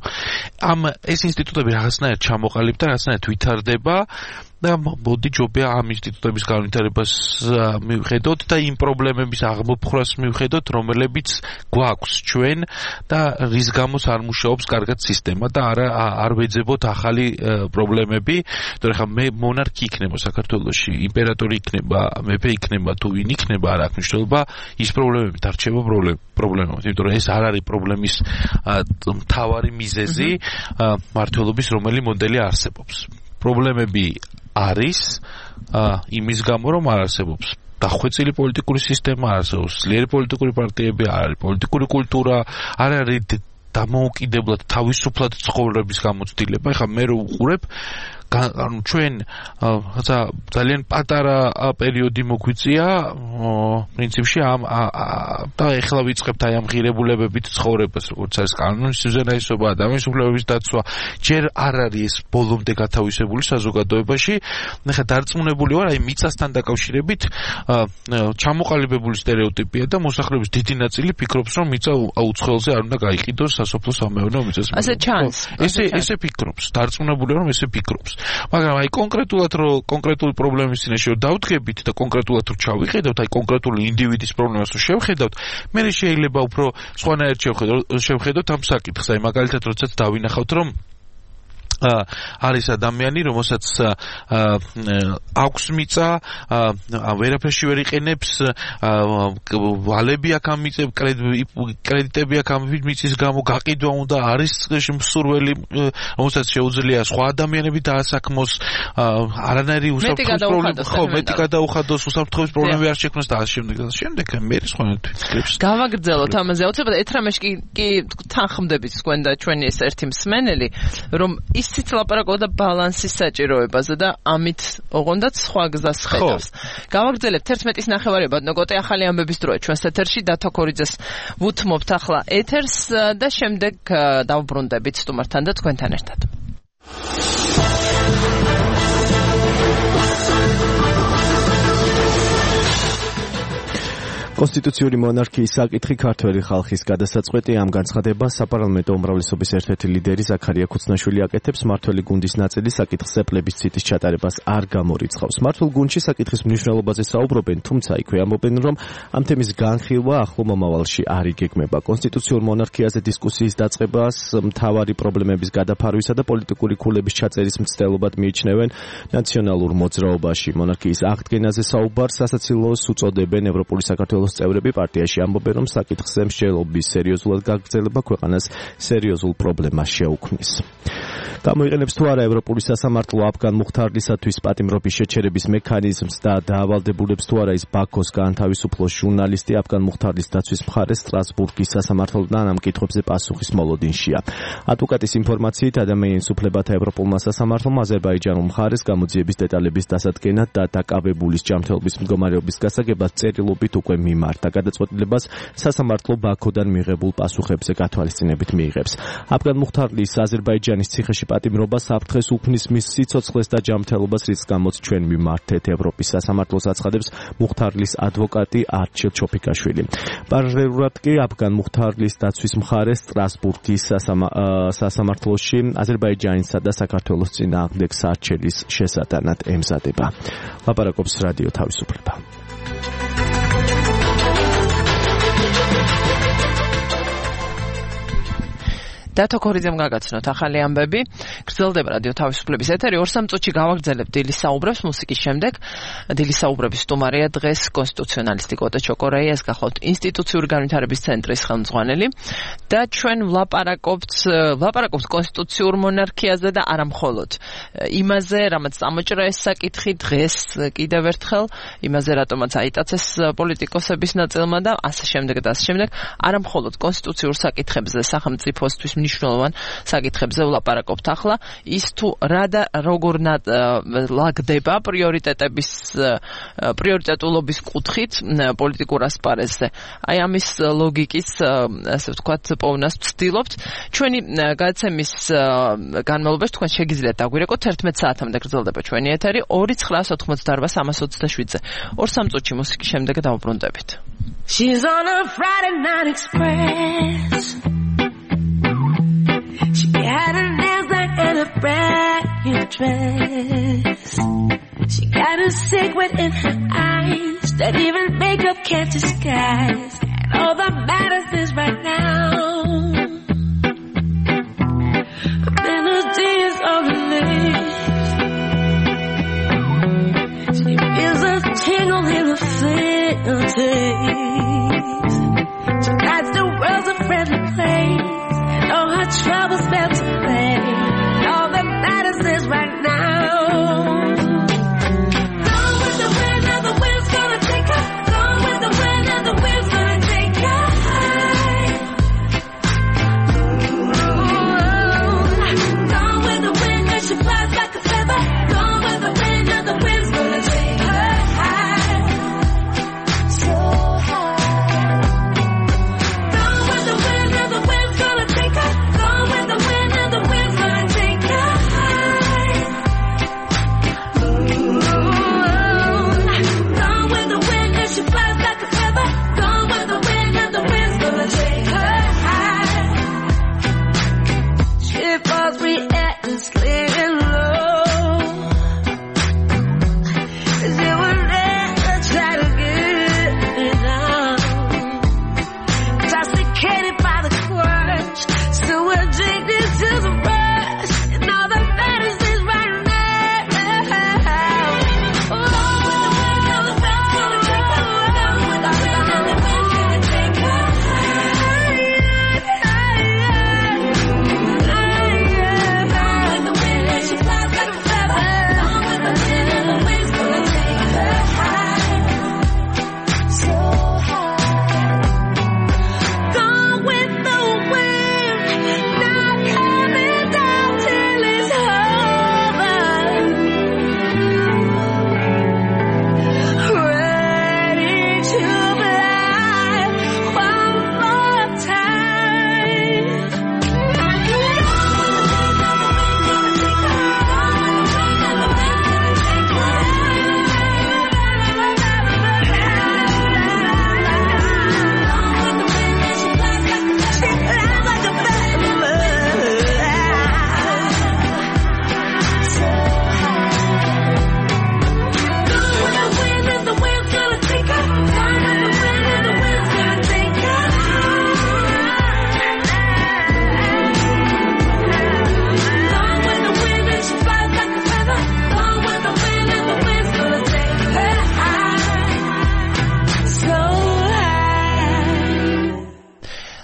ეს ინსტიტუტები რაღაცნაირად ჩამოყალიბდა, რაღაცნაირად ვითარდება და მოდი ჯობია ამ ინსტიტუტების განვითარებას მივხედოთ და იმ პრობლემების აღმოფხვრას მივხედოთ, რომლებიც გვაქვს ჩვენ და რის გამოც არ მუშაობს კარგად სისტემა და არ ვეძებოთ ახალი პრობლემები. თორე ხა მე მონარქი იქნება საქართველოში, იმპერატორი იქნება, მეფე იქნება, თუ ვინ იქნება, არ აქვს მნიშვნელობა, ის პრობლემები დარჩება პრობლემები. იმიტომ რომ ეს არ არის პრობლემის მთავარი მიზეზი მმართველობის რომელი მოდელი არსებობს. პრობლემები არის იმის გამო რომ არ არსებობს დახვეწილი პოლიტიკური სისტემა, არსებობს ძლიერი პოლიტიკური პარტიები, არ არის პოლიტიკური კულტურა, არ არის დამოუკიდებლად თავისუფლად ცხოვრების გამოცდილება. ეხლა მე რო უყურებ ჩვენ ძალიან პატარა პერიოდი მოგვიწია პრინციპში და ეხლა ვიწყებთ აი ამ ღირებულებებით ცხოვრებას, როგორც არის კანონის უზენაესობა, ადამიანის უფლებების დაცვა, ჯერ არ არის ეს ბოლომდე გათავისებული საზოგადოებაში. ეხლა დარწმუნებული ვარ, აი მიწასთან დაკავშირებით ჩამოყალიბებული სტერეოტიპია და მოსახლეობის დიდი ნაწილი ფიქრობს, რომ მიწა უცხოელზე არ უნდა გაიყიდოს სასოფლო-სამეურნეო მიწას. ასე ჩანს. ესე ფიქრობს, დარწმუნებული ვარ, რომ ესე ფიქრობს. მაგრამ აი კონკრეტული პრობლემის წინაშე რომ დავდგებით და კონკრეტულად რომ ჩავიხედავთ, აი კონკრეტული ინდივიდის პრობლემას რომ შევხედავთ, მე შეიძლება უფრო სხვანაირად შევხედოთ ამ საკითხს. აი მაგალითად, როდესაც დავინახავთ, რომ არის ადამიანი, რომელსაც აქვს მიწა, ვერაფერში ვერ იყენებს, ვალები აქ ამიწევ, კრედიტები აქ ამიფით მიწის გამო გაყიდვა უნდა, არის მსურველი, რომელსაც შეუძლია სხვა ადამიანები დაასაქმოს, არანაირი უსაფრთხოების პრობლემა, მეტი გადაუხადოს, უსაფრთხოების პრობლემები არ შექმნას და ასე შემდეგ. მე სხვანაირად ვფიქრებს. გავაგრძელოთ ამაზე. აუცილებლად ეთრამეში კი თანხმდებით თქვენ და ჩვენი ეს ერთი მსმენელი, რომ ისიც ლაპარაკობდა ბალანსის საჭიროებაზე და ამით ოღონდაც სხვა გზას ხედავს. გავაგრძელებთ 11:09 ბატონო გოტე, ახალი ამბების დროა ჩვენს ეთერში. დათო ქორიძეს ვუთმობთ ახლა ეთერს და შემდეგ დავბრუნდებით სტუმართან და თქვენთან ერთად. კონსტიტუციური მონარქიის საკითხი ქართველი ხალხის გადასაწყვეტი. ამ განცხადებას საპარლამენტო უმრავლესობის ერთ-ერთი ლიდერი ზაქარია ქუცნაშვილი აკეთებს. მმართველი გუნდის ნაწილი საკითხზე პლებისციტის ჩატარებას არ გამორიცხავს. მმართველ გუნდში საკითხის მნიშვნელობაზე საუბრობენ, თუმცა იქვე ამბობენ, რომ ამ თემის განხილვა ახლო მომავალში არ იგეგმება. კონსტიტუციურ მონარქიაზე დისკუსიის დაწყებას მთავარი პრობლემების გადაფარვისა და პოლიტიკური ქულების ჩაწერის მცდელობად მიიჩნევენ ნაციონალურ მოძრაობაში. მონარქიის აღდგენაზე საუბარს სასაცილოს უწოდებენ ევროპული საქართველოს წევრები. პარტიაში ამბობენ, რომ საკითხზე მსჯელობის სერიოზულად გაგრძელება ქვეყანას სერიოზულ პრობლემას შეუქმნის. გამოიყენებს თუ არა ევროპული სასამართლო აფგან მუხთარლისათვის პატიმრობის შეჩერების მექანიზმს და დაავალდებულებს თუ არა ის ბაქოს გაანთავისუფლოს ჟურნალისტი აფგან მუხთარლის დაცვის მხარეს სტრასბურგის სასამართლოდან ამ კითხვებზე პასუხის მოლოდინშია. ადვოკატის ინფორმაციით ადამიანის უფლებათა ევროპულმა სასამართლომ აზერბაიჯანულ მხარეს გამოძიების დეტალების დასადგენად და დაკავებულის ჯანმრთელობის მდგომარეობის გასაგებად წერილობით უკვე მიმართა. გადაწყვეტილებას სასამართლო ბაქოდან მიღებულ პასუხებზე გათვალისწინებით მიიღებს. აფგან მუხთარლის აზერბაიჯანის ციხეში პატიმრობა საფრთხეს უქმნის მის სიცოცხლეს და ჯანმრთელობას, რის გამოც ჩვენ მიმართეთ ევროპის სასამართლოს, აცხადებს მუხთარლის ადვოკატი არჩილ ჩოფიკაშვილი. პარალელურად კი აფგან მუხთარლის დაცვის მხარეს სტრასბურგის სასამართლოში აზერბაიჯანისა და საქართველოს წინააღმდეგ საარჩევის შესატანად ემზადება. ლაპარაკობს რადიო თავისუფლება. დათო ქორიძემ გაგაცნოთ ახალი ამბები. გრძელდება რადიო თავისუფლების ეთერი. 2-3 წუთში გავაგრძელებთ დილის საუბრებს. მუსიკის შემდეგ დილის საუბრების სტუმარია დღეს კონსტიტუციონალისტი კოტე ჩოკორაია, ეს გახლავთ ინსტიტუციური განვითარების ცენტრის ხელმძღვანელი და ჩვენ ვლაპარაკობთ კონსტიტუციურ მონარქიაზე და არა მხოლოდ იმაზე, რამაც წამოჭრა ეს საკითხი დღეს კიდევ ერთხელ, იმაზე რატომაც აიტაცეს პოლიტიკოსების ნაწილმა და ასე შემდეგ და ასე შემდეგ, არა მხოლოდ კონსტიტუციურ საკითხებზე, სახელმწიფოსთვის მნიშვნელოვან საკითხებზე ვლაპარაკობთ ახლა. ის თუ რა და როგორ ლაგდება პრიორიტეტულობის კუთხით პოლიტიკურ ასპარეზზე. აი ამის ლოგიკის, ასე ვთქვათ, პოვნას ვცდილობთ. ჩვენი გადაცემის განმავლობაში თქვენ შეგიძლიათ დაგვირეკოთ 11 საათამდე გრძელდება ჩვენი ეთერი 2-988-327-ზე. 2-3 წუთში მუსიკის შემდეგ დავბრუნდებით. She's on a Friday night express. She had her nails done and a brand new dress. She got a secret in her eyes that even makeup can't disguise. And all that matters is right now, melodies are released. She feels a tingle in her fingertips. She guides the world's a friendly place. All her troubles melt away. All that matters is right now. Gone with the wind, and the wind's gonna take her. Gone with the wind, and the wind's gonna take her high. Gone with the wind, and she flies like a feather. Gone with the wind, and the wind's gonna take her high. So high.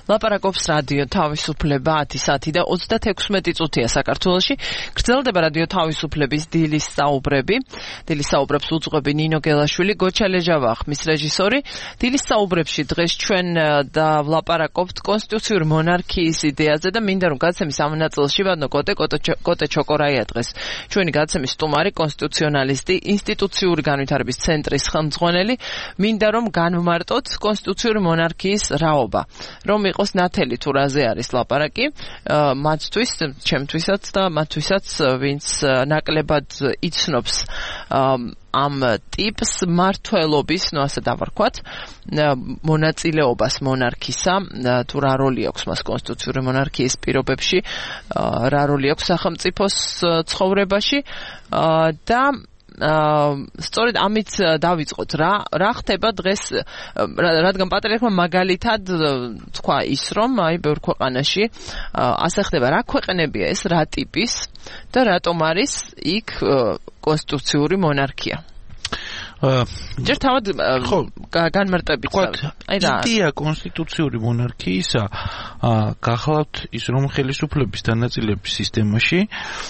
ლაპარაკობს რადიო თავისუფლება 10 საათი და 36 წუთია საქართველოში. გრძელდება რადიო თავისუფლების დილის საუბრები. დილის საუბრებს უძღვები ნინო გელაშვილი, გოჩა ლეჟავა ხმის რეჟისორი. დილის საუბრებში დღეს ჩვენ და ვლაპარაკობთ კონსტიტუციური მონარქიის იდეაზე და მინდა რომ გადაცემის ამ ნაწილში ვადნო კოტე ჩოკორაია დღეს ჩვენი გადაცემის სტუმარი, კონსტიტუციონალისტი, ინსტიტუციური განვითარების ცენტრის ხელმძღვანელი. მინდა რომ განვმარტოთ კონსტიტუციური მონარქიის რაობა. რომ იყოს ნათელი თუ რაზე არის ლაპარაკი, მათთვის, ჩემთვისაც და მათთვისაც, ვინც ნაკლებად იცნობს ამ ტიპს მართლობის, ნუ ასე დავარქვათ, მონაწილეობას მონარქისა, თუ რა როლი აქვს მას კონსტიტუციური მონარქიის პირობებში, რა როლი აქვს სახელმწიფოს ცხოვრებაში და სწორედ ამით დავიწყოთ რა ხდება დღეს, რადგან პატრიარქმა მაგალითად თქვა ის რომ აი ბევრ ქვეყანაში ასე ხდება, რა ქვეყნებია ეს, რა ტიპის და რატომ არის იქ კონსტიტუციური მონარქია. ჯერ თავად განმარტებით. აი რა იდეა კონსტიტუციური მონარქიისა გახლავთ ის რომ ხელისუფლების დანაწილების სისტემაში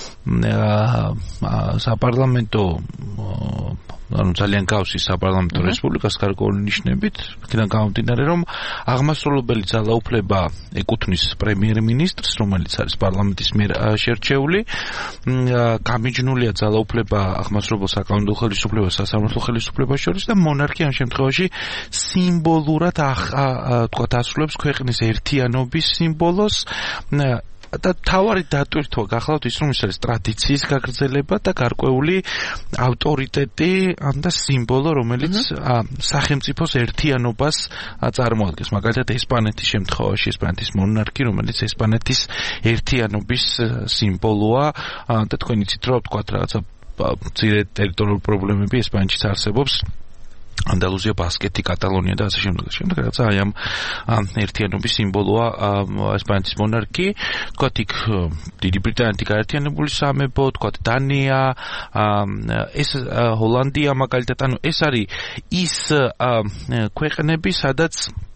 საპარლამენტო ანუ ძალიან გავსის საპარლამენტო რესპუბლიკას გარკვეული ნიშნებით, იქიდან გამომდინარე რომ აღმასრულებელი ძალაუფლება ეკუთვნის პრემიერ-მინისტრს, რომელიც არის პარლამენტის მიერ შერჩეული, გამიჯნულია ძალაუფლება აღმასრულებელ საკანონმდებლო ხელისუფლებას სასამართლო ხელისუფლებას შორის და მონარქია ამ შემთხვევაში სიმბოლურად თქვათ ასრულებს ქვეყნის ერთიანობის სიმბოლოს და თავარი დატვირთვა გახლავთ ის რომ ის არის ტრადიციის გაგრძელება და გარკვეული ავტორიტეტი და სიმბოლო რომელიც სახელმწიფოს ერთიანობას წარმოადგენს. მაგალითად ესპანეთის შემთხვევაში ესპანეთის მონარქი რომელიც ესპანეთის ერთიანობის სიმბოლოა და თქვენ იცით რომ თქვათ რაღაცა მცირე ტერიტორიული პრობლემები ესპანეთშიც არსებობს, ანდალუსია, ბასკეთი, კატალონია და ასე შემდეგ. შემდეგ რაც აი ამ ერთიანობის სიმბოლოა ესპანეთის მონარქი, თქვათ იქ დიდი ბრიტანეთი გაერთიანებული სამეფო, თქვათ დანია, ეს ჰოლანდია მაგალითად, ანუ ეს არის ის ქვეყნები, სადაც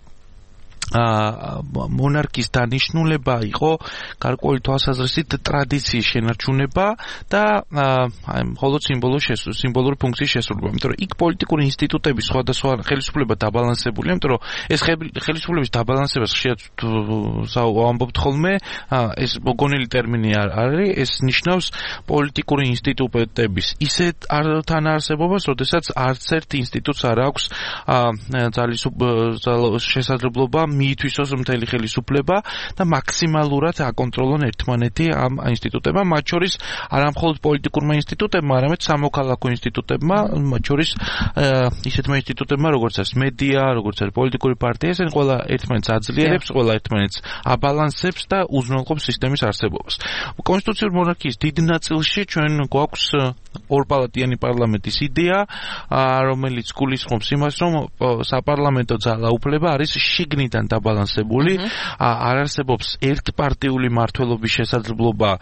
მონარქის დანიშნულება იყო გარკვეული თვალსაზრისით ტრადიციის შენარჩუნება და მხოლოდ სიმბოლური ფუნქციის შესრულება. იმიტომ რომ იქ პოლიტიკური ინსტიტუტების სხვადასხვა ხელისუფლება დაბალანსებულია, იმიტომ რომ ეს ხელისუფლების დაბალანსებას ხშირად ვამბობთ ხოლმე, ეს მოგონილი ტერმინი არის, ეს ნიშნავს პოლიტიკური ინსტიტუტების ისეთ თანაარსებობას, როდესაც არც ერთ ინსტიტუტს არ აქვს შესაძლებლობა მიითვისოს მთელი ხელისუფლება და მაქსიმალურად აკონტროლონ ერთმანეთი ამ ინსტიტუტებმა, მათ შორის არა მხოლოდ პოლიტიკურმა ინსტიტუტებმა, არამედ სამოქალაქო ინსტიტუტებმა, მათ შორის ისეთმა ინსტიტუტებმა, როგორც არის მედია, როგორც არის პოლიტიკური პარტია, ესენი ყველა ერთმანეთს აძლიერებს, ყველა ერთმანეთს აბალანსებს და უზრუნველყოფს სისტემის არსებობას. კონსტიტუციური მონარქიის დიდ ნაწილში ჩვენ გვაქვს ორპალატიანი პარლამენტის იდეა, რომელიც გულისხმობს იმას, რომ საპარლამენტო ძალაუფლება არის შიგნიდან დაბალანსებული, არ არსებობს ერთპარტიული მმართველობის შესაძლებლობა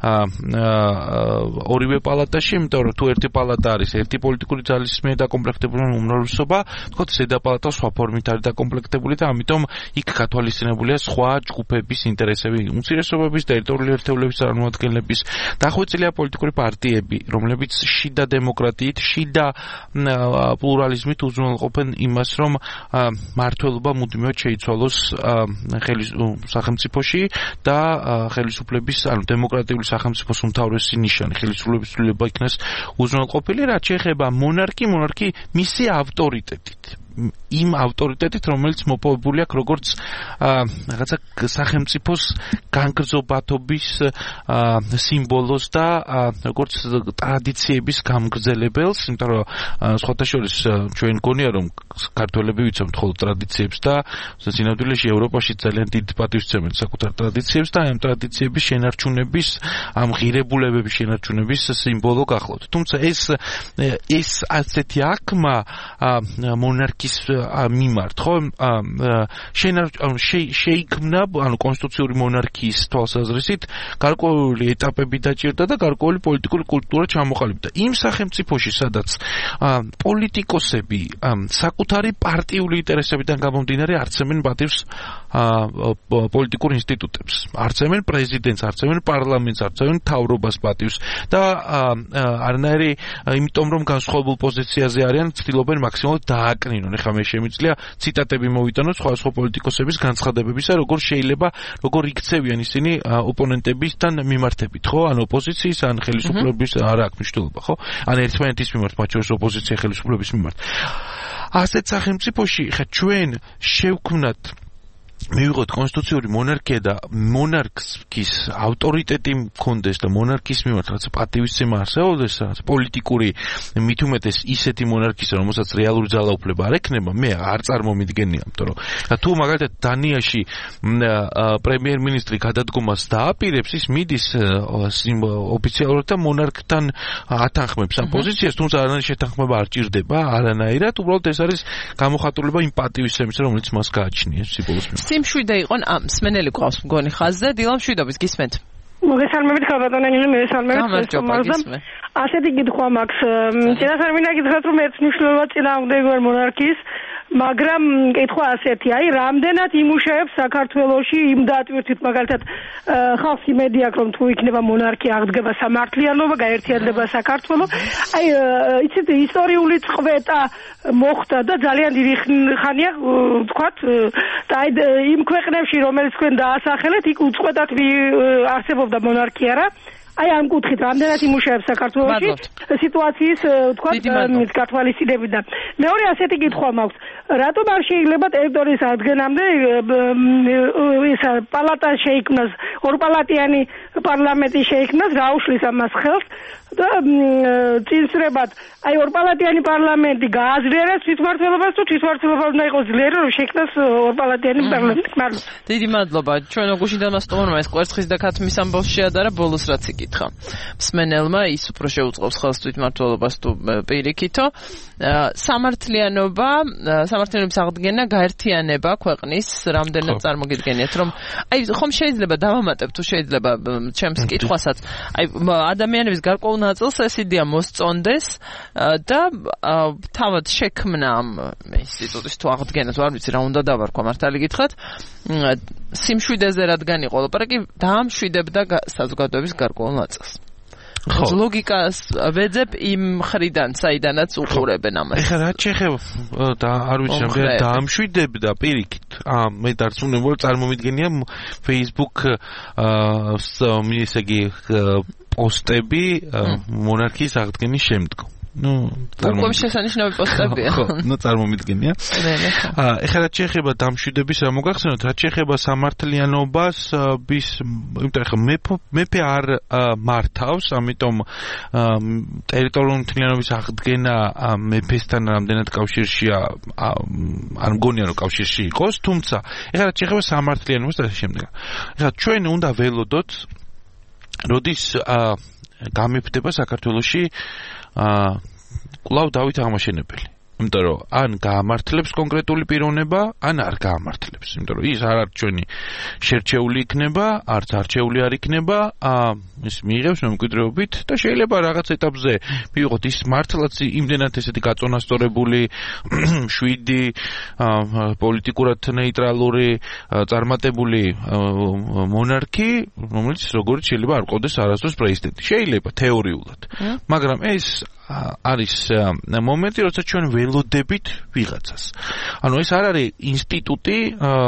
ორივე პალატაში, იმიტომ რომ თუ ერთი პალატა არის ერთი პოლიტიკური ძალის მიერ დაკომპლექტებული უმრავლესობა, თქო ზედა პალატა სხვა ფორმით არის დაკომპლექტებული და ამიტომ იქ გათვალისწინებულია სხვა ჯგუფების ინტერესები, უმცირესობების, ტერიტორიული ერთეულების წარმომადგენლების, დახვეწილია პოლიტიკური პარტიები, რომლებიც შიდა დემოკრატიით, შიდა პლურალიზმით უზრუნველყოფენ იმას, რომ მმართველობა მუდმივად შეიცვალოს სახელმწიფოში და ხელისუფლების, ანუ დემოკრატიული სახელმწიფოს უმთავრესი ნიშანი ხელისუფლების ცვლილება იქნას უზრუნველყოფილი, რაც შეეხება მონარქი მისი ავტორიტეტით. იმ ავტორიტეტით, რომელიც მოპოვებული აქვს როგორც რაღაცა სახელმწიფოს განგრძობათობის სიმბოლოს და როგორც ტრადიციების გამგრძელებელს, იმიტომ რომ სხვათა შორის ჩვენ გონია რომ ქართველები ვიცავთ მხოლოდ ტრადიციებს და სინამდვილეში ევროპაში ძალიან დიდ პატივსცემენ საკუთარ ტრადიციებს და ამ ტრადიციების შენარჩუნების, ამ ღირებულებების შენარჩუნების სიმბოლო გახლავთ. თუმცა ეს ასეთი აქმა მონარქი მონარქის მიმართ, ხო? შეიქმნა, ანუ კონსტიტუციური მონარქიის თვალსაზრისით გარკვეული ეტაპები დაჭირდა და გარკვეული პოლიტიკური კულტურა ჩამოყალიბდა. იმ სახელმწიფოში, სადაც პოლიტიკოსები საკუთარი პარტიული ინტერესებიდან გამომდინარე არცემენ პატივს პოლიტიკურ ინსტიტუტებს, არცემენ პრეზიდენტს, არცემენ პარლამენტს, არცემენ მთავრობას პატივს და არანაირი იმიტომ რომ განსხვავებულ პოზიციაზე არიან, ცდილობენ მაქსიმალურად დააკნინონ. ეხლა მე შემიძლია ციტატები მოვიტანოთ სხვადასხვა პოლიტიკოსების განცხადებებისა, როგორ იქცევიან ისინი ოპონენტებისთან მიმართებით, ხო? ან ოპოზიციის, ან ხელისუფლების არ აქვს მნიშვნელობა, ხო? ან ერთმანეთის მიმართ, მათ შორის ოპოზიცია ხელისუფლების მიმართ. ასეთ სახელმწიფოში ხა ჩვენ შევქმნათ მივიღოთ კონსტიტუციური მონარქია და მონარქის ავტორიტეტი მქონდეს და მონარქის მიმართ რაც პატივისცემა არსებობდეს, რაც პოლიტიკური მით უმეტეს ისეთი მონარქისა, რომელსაც რეალური ძალაუფლება არ ექნება, მე არ წარმომიდგენია, იმიტომ რომ თუ მაგალითად დანიაში პრემიერ-მინისტრი გადადგომას დააპირებს, ის მიდის ოფიციალურად და მონარქთან ათანხმებს ამ პოზიციას, თუმცა არანაირი შეთანხმება არ ჭირდება, არანაირად, უბრალოდ ეს არის გამოხატულება იმ პატივისცემისა, რომელიც მას გააჩნია სიბოლოს. სიმშვიდე იყო მსმენელი ყავს მგონი ხაზზე, დილა მშვიდობის გისმენთ. მოგესალმებით ხალბატონიანი, მოგესალმებით ხალბატონიანი. ასეთი კითხვა მაქვს. წინასწარ მინდა გითხრათ რომ ერთ მნიშვნელოვან წინააღმდეგობარ მონარქიის, მაგრამ კითხვა ასეთი, აი რამდენად იმუშავებს საქართველოში იმ დატვირთვით მაგალითად ხალხს იმედი აქვს რომ თუ იქნება მონარქია აღდგება სამართლიანობა, გაერთიანდება საქართველო. აი იცით ისტორიული წყვეტა მოხდა და ძალიან დიდი ხანია ვთქვათ და აი იმ ქვეყნებში რომელიც თქვენ დაასახელეთ, იქ უწყვეტად არსებობდა მონარქია რა. აი ამ კუთხით რამდენად იმუშავებს საქართველოში სიტუაციის ვთქვათ გათვალისწინებით და მეორე ასეთი კითხვა მაქვს, რატომ არ შეიძლება ტერიტორიის აღდგენამდე ეს პალატა შეიქმნას, ორპალატიანი პარლამენტი შეიქმნას, გაუშლის ამას ხელს და წინსრებად აი ორპალატიანი პარლამენტი გააძლიერებს თვითმმართველობას თუ თვითმმართველობა უნდა იყოს ძლიერი რომ შეიქმნას ორპალატიანი პარლამენტი. დიდი მადლობა. ჩვენ გუშინდელმა სტუმარმა ეს კვერცხის და ქათმის ამბავს შეადარა, ბოლოს რაც იკითხა მსმენელმა, ის უფრო შეუწყობს ხელს თვითმმართველობას თუ პირიქითო. სამართლიანობის აღდგენა, გაერთიანება ქვეყნის რამდენად წარმოგიდგენიათ, რომ აი ხომ შეიძლება დავამატებ თუ შეიძლება ჩემს კითხვასაც, აი ადამიანების გარკვეულ ნაწილს ეს იდეა მოსწონდეს და თავად შექმნა ამ ინსტიტუტის თუ აღდგენა, თუ არ ვიცი რა უნდა დავარქვა, მართალი გითხრათ, სიმშვიდეზე რადგან იყო ლაპარაკი, დაამშვიდებდა საზოგადოების გარკვეულ ნაწილს. ლოგიკას ვეძებ იმ მხრიდან, საიდანაც უყურებენ ამას. ეხლა რა შეხება და არ ვიცი რა დაამშვიდებდა პირიქით. მე დარწმუნებული წარმომიდგენია Facebook ესე იგი პოსტები მონარქიის აღდგენის შემდგომ. უკვე შესანიშნავი პოსტებია. წარმომიდგენია. ეხლა რა შეეხება დამშვიდების რა მოგახსენოთ, რა შეეხება სამართლიანობას, იმიტომ ეხლა მეფე არ მართავს, ამიტომ ტერიტორიული მთლიანობის აღდგენა მეფესთან რამდენად კავშირშია, არ მგონია რომ კავშირში იყოს, თუმცა ეხლა რა შეეხება სამართლიანობას და შემდეგ. ეხლა ჩვენ უნდა ველოდოთ, როდის გამიფრდება საქართველოში კვლავ დავით აღმაშენებელი. იმიტომ რომ ან გაამართლებს კონკრეტული პიროვნება, ან არ გაამართლებს. იმიტომ რომ ის არ არის ჩვენი შერჩეული იქნება, არც არჩეული არ იქნება, ის მიიღებს მემკვიდრეობით და შეიძლება რაღაც ეტაპზე მივიღოთ ის მართლაც იმდენად ესეთი გაწონასწორებული 7 პოლიტიკურად ნეიტრალური წარმატებული მონარქი, რომელიც როგორც შეიძლება არ ყოდეს არასდროს პრეზიდენტი. შეიძლება თეორიულად. მაგრამ ეს არის მომენტი, როცა ჩვენ ველოდებით ვიღაცას. ანუ ეს არ არის ინსტიტუტი,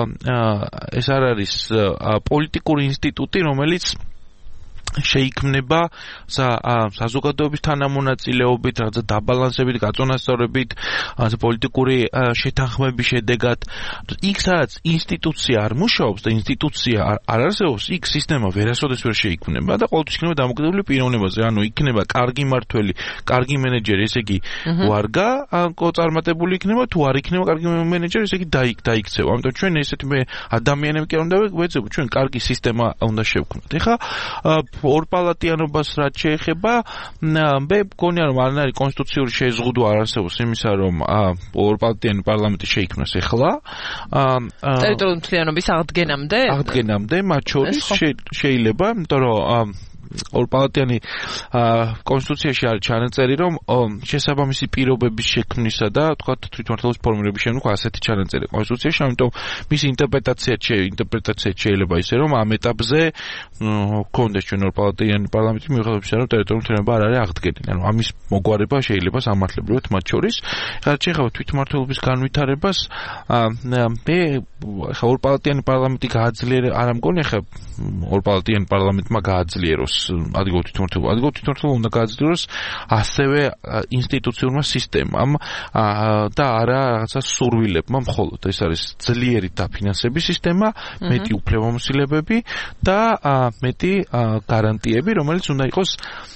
ეს არ არის პოლიტიკური ინსტიტუტი, რომელიც შეიქმნება საზოგადოების თანამონაწილეობით, რაღაცა დაბალანსებით, გაწონასწორებით, პოლიტიკური შეთანხმების შედეგად. იქ სადაც ინსტიტუცია არ მუშაობს და ინსტიტუცია არ არსებობს, იქ სისტემა ვერასოდეს ვერ შეიქმნება და ყოველთვის იქნება დამოკიდებული პიროვნებაზე. ანუ იქნება კარგი მმართველი, კარგი მენეჯერი, ესე იგი ვარგა წარმატებული იქნება, თუ არ იქნება კარგი მენეჯერი, ესე იგი დაიქცევა. ამიტომ ჩვენ ესეთი ადამიანები კი არ უნდა ვეძებოთ, ჩვენ კარგი სისტემა უნდა შევქმნათ. ეხლა ორპალატიანობას რაც შეეხება, მე მგონია რომ არ არის კონსტიტუციური შეზღუდვა არ არსებობს იმისა, რომ ორპალატიანი პარლამენტი შეიქმნას ეხლა. ტერიტორიული მთლიანობის აღდგენამდე, მათ შორის შეიძლება, იმიტომ რომ ორპალატიანი კონსტიტუციაში არის ჩანაწერი, რომ შესაბამისი პირობების შექმნისა და თქვათ თვითმმართველობის ფორმირების შემდგომ ასეთი ჩანაწერი კონსტიტუციაში, ამიტომ მისი ინტერპრეტაცია შეიძლება ისე, რომ ამ ეტაპზე გქონდეს ჩვენ ორპალატიანი პარლამენტი მიუხედავად იმისა, რომ ტერიტორიული მთლიანობა არ არის აღდგენილი. ანუ ამის მოგვარება შეიძლება სამართლებრივად მათ შორის. რაც შეეხება თვითმმართველობის განვითარებას, მე ხა ორპალატიანი პარლამენტი გააძლიერა, არ მგონია ხა ორპალატიანი პარლამენტმა გააძლიეროს ადგილობრივ თვითმმართველობა უნდა გააძლიეროს ასევე ინსტიტუციურმა სისტემამ და არა რაღაცა სურვილებმა მხოლოდ. ეს არის ძლიერი დაფინანსების სისტემა, მეტი უფლებამოსილებები და მეტი გარანტიები, რომელიც უნდა იყოს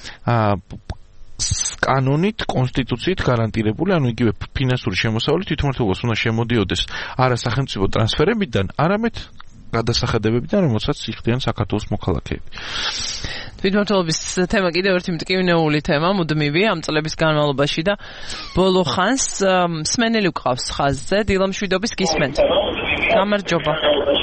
კანონით, კონსტიტუციით გარანტირებული, ანუ იგივე ფინანსური შემოსავალი თვითმმართველობას უნდა შემოდიოდეს არა სახელმწიფო ტრანსფერებიდან, არამედ გადასახადებებიდან, რომელსაც იხდიან საქართველოს მოქალაქეები. თვითმმართველობის თემა კიდევ ერთი მტკივნეული თემა, მუდმივი ამ წლების განმავლობაში და ბოლო ხანს მსმენელი გვყავს ხაზზე, დილამშვიდობის გისმენთ. გამარჯობა.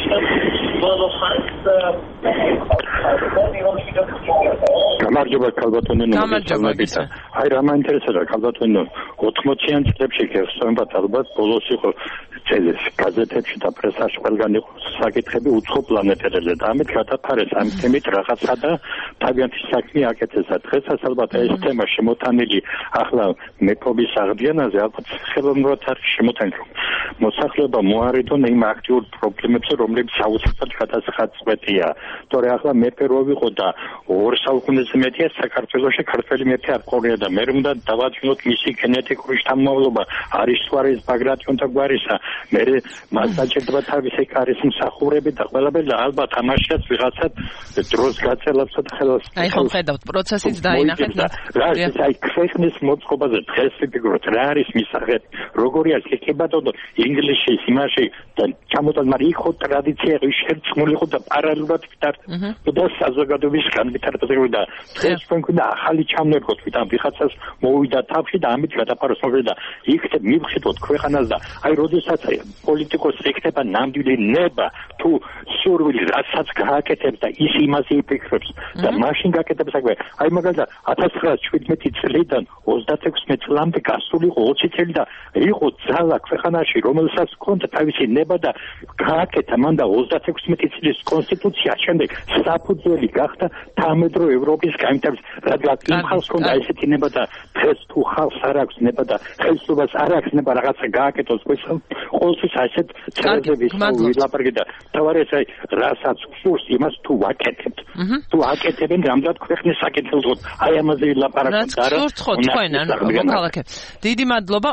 გამარჯობა ქალბატონო. აი რა მაინტერესებდა ქალბატონო 80-იან წლებში გეხსოვებათ ალბათ ბოლოს იყო წელს გაზეთებში და პრესაში ყველგან იყო საკითხები უცხო პლანეტებზე და ამით გადაფარეს ამ თემით რაღაცა და თავიანთი საქმე აკეთეს. დღესაც ალბათ ეს თემა შემოტანილი ახლა მეფობის აღდგენაზე ალბათ ხელოვნურად არის შემოტანილი. მოსახლეობა მოარიდონ იმ აქტიურ პრობლემებზე, რომლებიც აუცილებლად გადასახადწყვეტია. თორე ახლა მეფე რო ვიყო და 2 საუკუნეზე მეტია საქართველოში ქართველი მეფე არ ყოლია და მე უნდა დავაჩინოთ მისი გენეტიკური შთამომავლობა არის თუ არის ბაგრატიონ და გვარისა. მე მას დაჭერდება თავისი კარის მსახურები და ყველაფერი და ალბათ ამაშიაც ვიღაცა დროს გაწელავს და ხელს. აი ხომ ხედავთ პროცესიც დაინახეთ და აი ქვეყნის მოწყობაზე დღეს ვიფიქროთ რა არის მისაღები როგორი არის კებადო ინგლისის იმაში და ჩამოთვალ მაგრამ იქ ხო ტრადიცია შერწყმული ხო და პარალელურად და საზოგადოების განვითარებაზე და დღეს თქვენ გვინდა ახალი ჩამოერგოთ ვიდან ვიღაცას მოვიდა თავში და ამით გადაფაროს და იქ მივხედოთ ქვეყანას და აი როდესაც პოლიტიკოსი ეკეთება ნამდვილი ნება თუ სურვილი რასაც გააკეთებს და ის იმაზე იფიქრებს და მაშინ გააკეთებს საქმე. აი მაგალითად 1917 წლიდან 36 წლამდე გასული იყო 20 წელი და იყო ძალა ქვეყანაში რომელსაც ჰქონდა თავისი ნება და გააკეთა მან და 36 წლის კონსტიტუცია შემდეგ საფუძველი გახდა თანამედროვე ევროპის განვითარების. რადგან იმ ხალხს ჰქონდა ესეთი ნება და დღეს თუ ხალხს არ აქვს ნება და ხელისუფლებას არ აქვს ნება რაღაცა გააკეთოს ყოველთვის ასეთ ცერებების ვილაპარაკე და თავარეს აი რასაც სურს იმას თუ ვაკეთებთ. თუ აკეთებენ რამდენად ქვეყნის საკითხებს აი ამაზე ვილაპარაკოთ და რა თქვენ ანუ მოქალაქე. დიდი მადლობა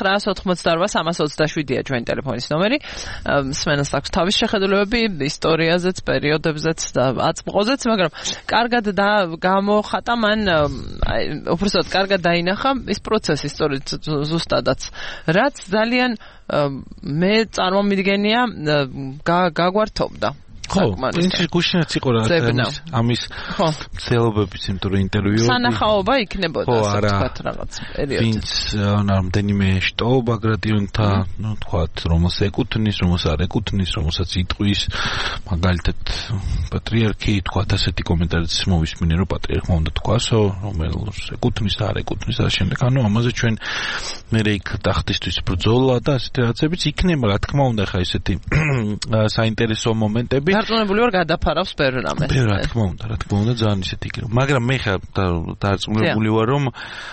2988327-ია ჩვენი ტელეფონის ნომერი. მსმენელს აქვს თავის შეხედულებები ისტორიაზეც, პერიოდებზეც და აწმყოზეც, მაგრამ კარგად და გამოხატა მან უბრალოდ კარგად დაინახა ის პროცესი სწორედ ზუსტადაც რაც ძალიან მე წარმომიდგენია გაგვართობდა. ხო, ის გუშინაც იყო რა ამის ცელობების იმიტომ რომ ინტერვიუ სანახაობა იქნებოდა ასე ვთქვათ რაღაც პერიოდში. ვინც რამდენიმე შტო ბაგრატიონთა, ну თქვათ, რომელს ეკუთვნის, რომელს არ ეკუთვნის, რომელსაც იტყვის, მაგალითად პატრიარქი, თქვათ, ასეთი კომენტარიც მოვისმინე, რომ პატრიარქმა უნდა თქვასო, რომელს ეკუთვნის და არ ეკუთვნის და შემდეგ. ანუ ამაზე ჩვენ მე იქ ტახტისთვის ბრძოლა და ასეთი რაღაცებიც იქნება, რა თქმა უნდა, ხა ესეთი საინტერესო მომენტები დარწმუნებული ვარ გადაფარავს ბევრ რამეს. რა თქმა უნდა, ძალიან ისეთი იქნება. მაგრამ მე ხა დარწმუნებული ვარ, რომ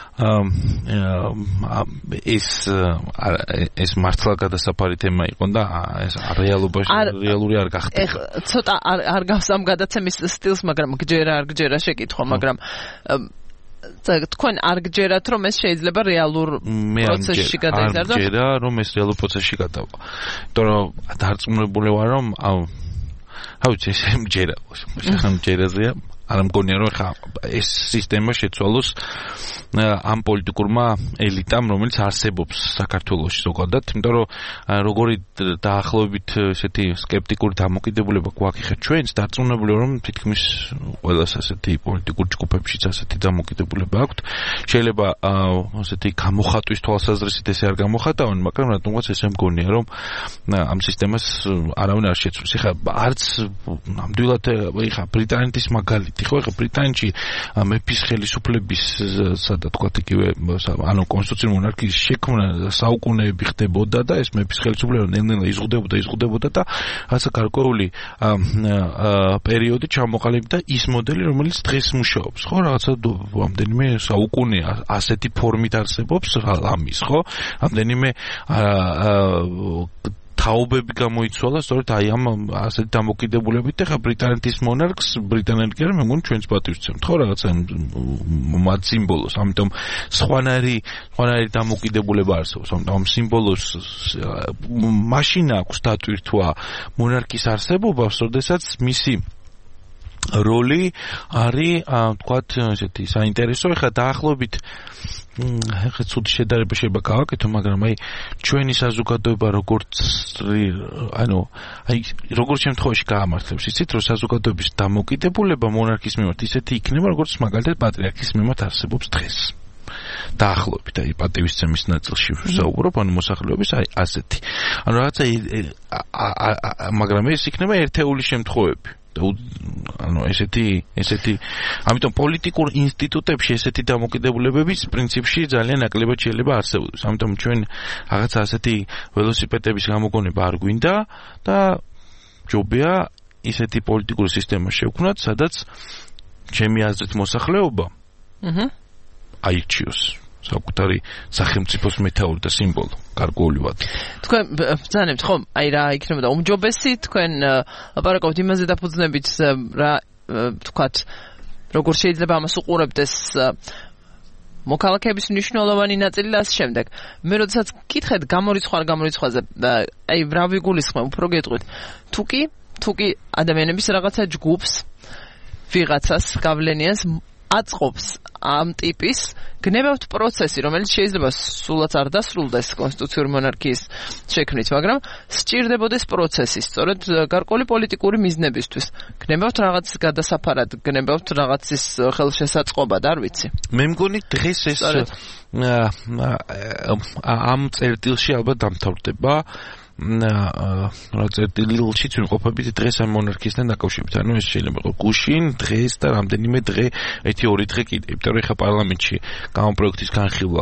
ეს მართლა გადასაფარი თემა იყო და ეს რეალური არ გახდა. ცოტა არ გავს ამ გადაცემის სტილს, მაგრამ გჯერა შეკითხვა, მაგრამ თქვენ არ გჯერათ რომ ეს შეიძლება რეალურ პროცესში გადაიზარდოს? არ გჯერა რომ ეს რეალურ პროცესში გადავა. იმიტომ რომ დარწმუნებული ვარ რომ აუ ეს მჯერა. შეხან მჯერაზეა. არ მგონია რომ ხა ეს სისტემა შეცვალოს ამ პოლიტიკურმა ელიტამ, რომელიც არსებობს საქართველოში ზოგადად, იმიტომ რომ როგორი დაახლოებით ესეთი სკეპტიკური დამოკიდებულება გვაქვს ხა ჩვენს დარწმუნებული რომ თითქმის ყველას ასეთი პოლიტიკურ ჯგუფებშიც ასეთი დამოკიდებულება აქვთ. შეიძლება ასეთი გამოხატვის თვალსაზრისით ესე არ გამოხატავენ, მაგრამ რატომღაც ესე მგონია რომ ამ სისტემას არავინ არ შეცვლის. ხა არც ნამდვილად ხა ბრიტანეთის მაგალითი ხო ხა ბრიტანეთში მეფის ხელისუფლების სადა თქვა იგივე ანუ კონსტიტუციური მონარქიის შექმნა საუკუნეები ხდებოდა და ეს მეფის ხელისუფლება ნელ-ნელა იზღუდებოდა და რაცა გარკვეული პერიოდი ჩამოყალიბდა ის მოდელი რომელიც დღეს მუშაობს ხო რაღაცა ამდენიმე საუკუნეა ასეთი ფორმით არსებობს ამის ხო ამდენიმე თაობები გამოიცვალა სწორედ აი ამ ასეთ დამოკიდებულებით და ხა ბრიტანეთის მონარქს ბრიტანეთი არ მე მგონი ჩვენც პატივცემთ ხო რაღაცა მათ სიმბოლოს ამიტომ სხვანაირი დამოკიდებულება არსებობს ამ სიმბოლოს მაშინ აქვს დატვირთვა მონარქის არსებობას როდესაც მისი როლი არის თქვათ ესეთი საინტერესო ხა დაახლოებით ხა ცუდი შედარება შეიძლება გავაკეთო, მაგრამ აი ჩვენი საზოგადოება როგორც როგორც შემთხვევაში გაამართლებს, იცით რომ საზოგადოების დამოკიდებულება მონარქის მიმართ ისეთი იქნება, როგორც მაგალითად პატრიარქის მიმართ არსებობს დღეს. დაახლოებით აი პატივისცემის ნაწილში ვსაუბრობ, ანუ მოსახლეობის აი ასეთი. ანუ რაღაცა მაგრამ ეს იქნება ერთეული შემთხვევები. ანუ ესეთი ამიტომ პოლიტიკურ ინსტიტუტებში ესეთი დამოკიდებულებების პრინციპში ძალიან ნაკლებად შეიძლება არსებობდეს. ამიტომ ჩვენ რაღაცა ასეთი ველოსიპედების გამოგონება არ გვინდა და ჯობია ისეთი პოლიტიკური სისტემა შევქმნათ, სადაც ჩემი აზრით მოსახლეობა აირჩიოს საკუთარი სახელმწიფოს მეთაური და სიმბოლო გარკვეულივად. თქვენ ბრძანებთ ხომ? აი რა იქნებოდა უმჯობესი თქვენ ლაპარაკობთ იმაზე დაფუძნებით რა თქვათ როგორ შეიძლება ამას უყურებდეს მოქალაქეების მნიშვნელოვანი ნაწილი და ასე შემდეგ. მე როდესაც გკითხეთ გამორიცხვაზე აი რა ვიგულისხმებ უფრო გეტყვით. თუ კი ადამიანების რაღაცა ჯგუფს ვიღაცას გავლენიანს აწყობს ამ ტიპის გნებავთ პროცესი, რომელიც შეიძლება სულაც არ დასრულდეს კონსტიტუციური მონარქიის შექმნით, მაგრამ სჭირდებოდეს პროცესი, სწორედ გარკვეული პოლიტიკური მიზნებისთვის. გნებავთ რაღაცის გადასაფარად, გნებავთ რაღაცის ხელშესაწყობად, არ ვიცი. მე მგონი დღეს ეს ამ წერტილში ალბათ დამთავრდება. წერტილში ვიმყოფებით დღეს ამ მონარქიასთან დაკავშირებით. ანუ ეს შეიძლება იყოს გუშინ, დღეს და რამდენიმე დღე, 1-2 დღე კიდე. იმიტომ რომ ხა პარლამენტში გამოპროექტის განხილვა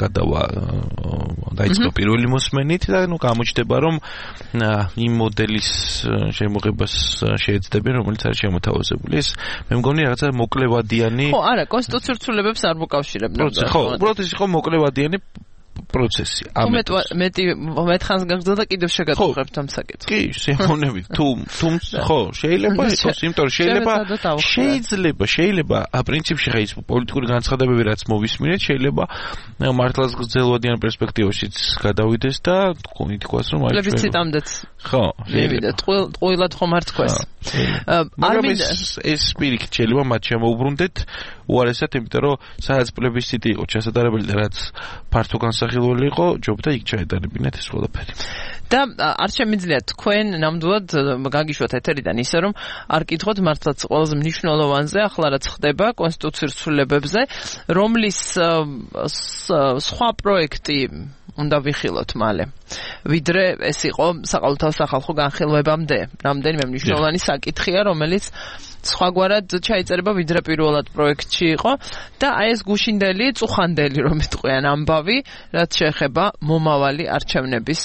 დაიწყო პირველი მოსმენით და ნუ გამოჩნდება რომ იმ მოდელის შემოღებას შეეცდებიან, რომელიც არის შემოთავაზებული. ეს მე მგონი რაღაცა მოკლევადიანი. ხო, არა, კონსტიტუციურ ცვლილებებს არ მოკავშირებთ. ხო, უბრალოდ ის იყო მოკლევადიანი პროცესი. მეტ ხანს გაგრძელდა კიდევ შეგატყუებთ ამ საკითხს. კი, შემოვნებით. ხო, შეიძლება იყოს, იმიტომ რომ შეიძლება პრინციპში ხა ის პოლიტიკური განცხადებები რაც მოვისმინეთ, შეიძლება მართლაც გრძელვადიან პერსპექტივაშიც გადავიდეს და თქვას რომ აი პლებისციტამდეც. ხო, შეიძლება. ტყუილად ხომ არ თქვას. მაგრამ ეს პირიქით შეიძლება მათ შემოუბრუნდეთ უარესად, იმიტომ რომ სადაც პლებისციტი იყო ჩასატარებელი და რაც ფართო განსახილველი იყო, ჯობდა იქ ჩაეტარებინათ ეს ყველაფერი. და არ შემიძლია თქვენ ნამდვილად გაგიშვათ ეთერიდან ისე რომ არ კითხოთ მართლაც ყველაზე მნიშვნელოვანზე, ახლა რაც ხდება კონსტიტუციურ ცვლილებებზე, რომლის სხვა პროექტი უნდა ვიხილოთ მალე. ვიდრე ეს იყო საყოველთაო სახალხო განხილვებამდე. რამდენიმე მნიშვნელოვანი საკითხია, რომელიც სხვაგვარად ჩაიწერება ვიდრე პირველად პროექტში იყო და აი ეს გუშინდელი, წუხანდელი რომ იტყვიან ამბავი, რაც შეეხება მომავალი არჩევნების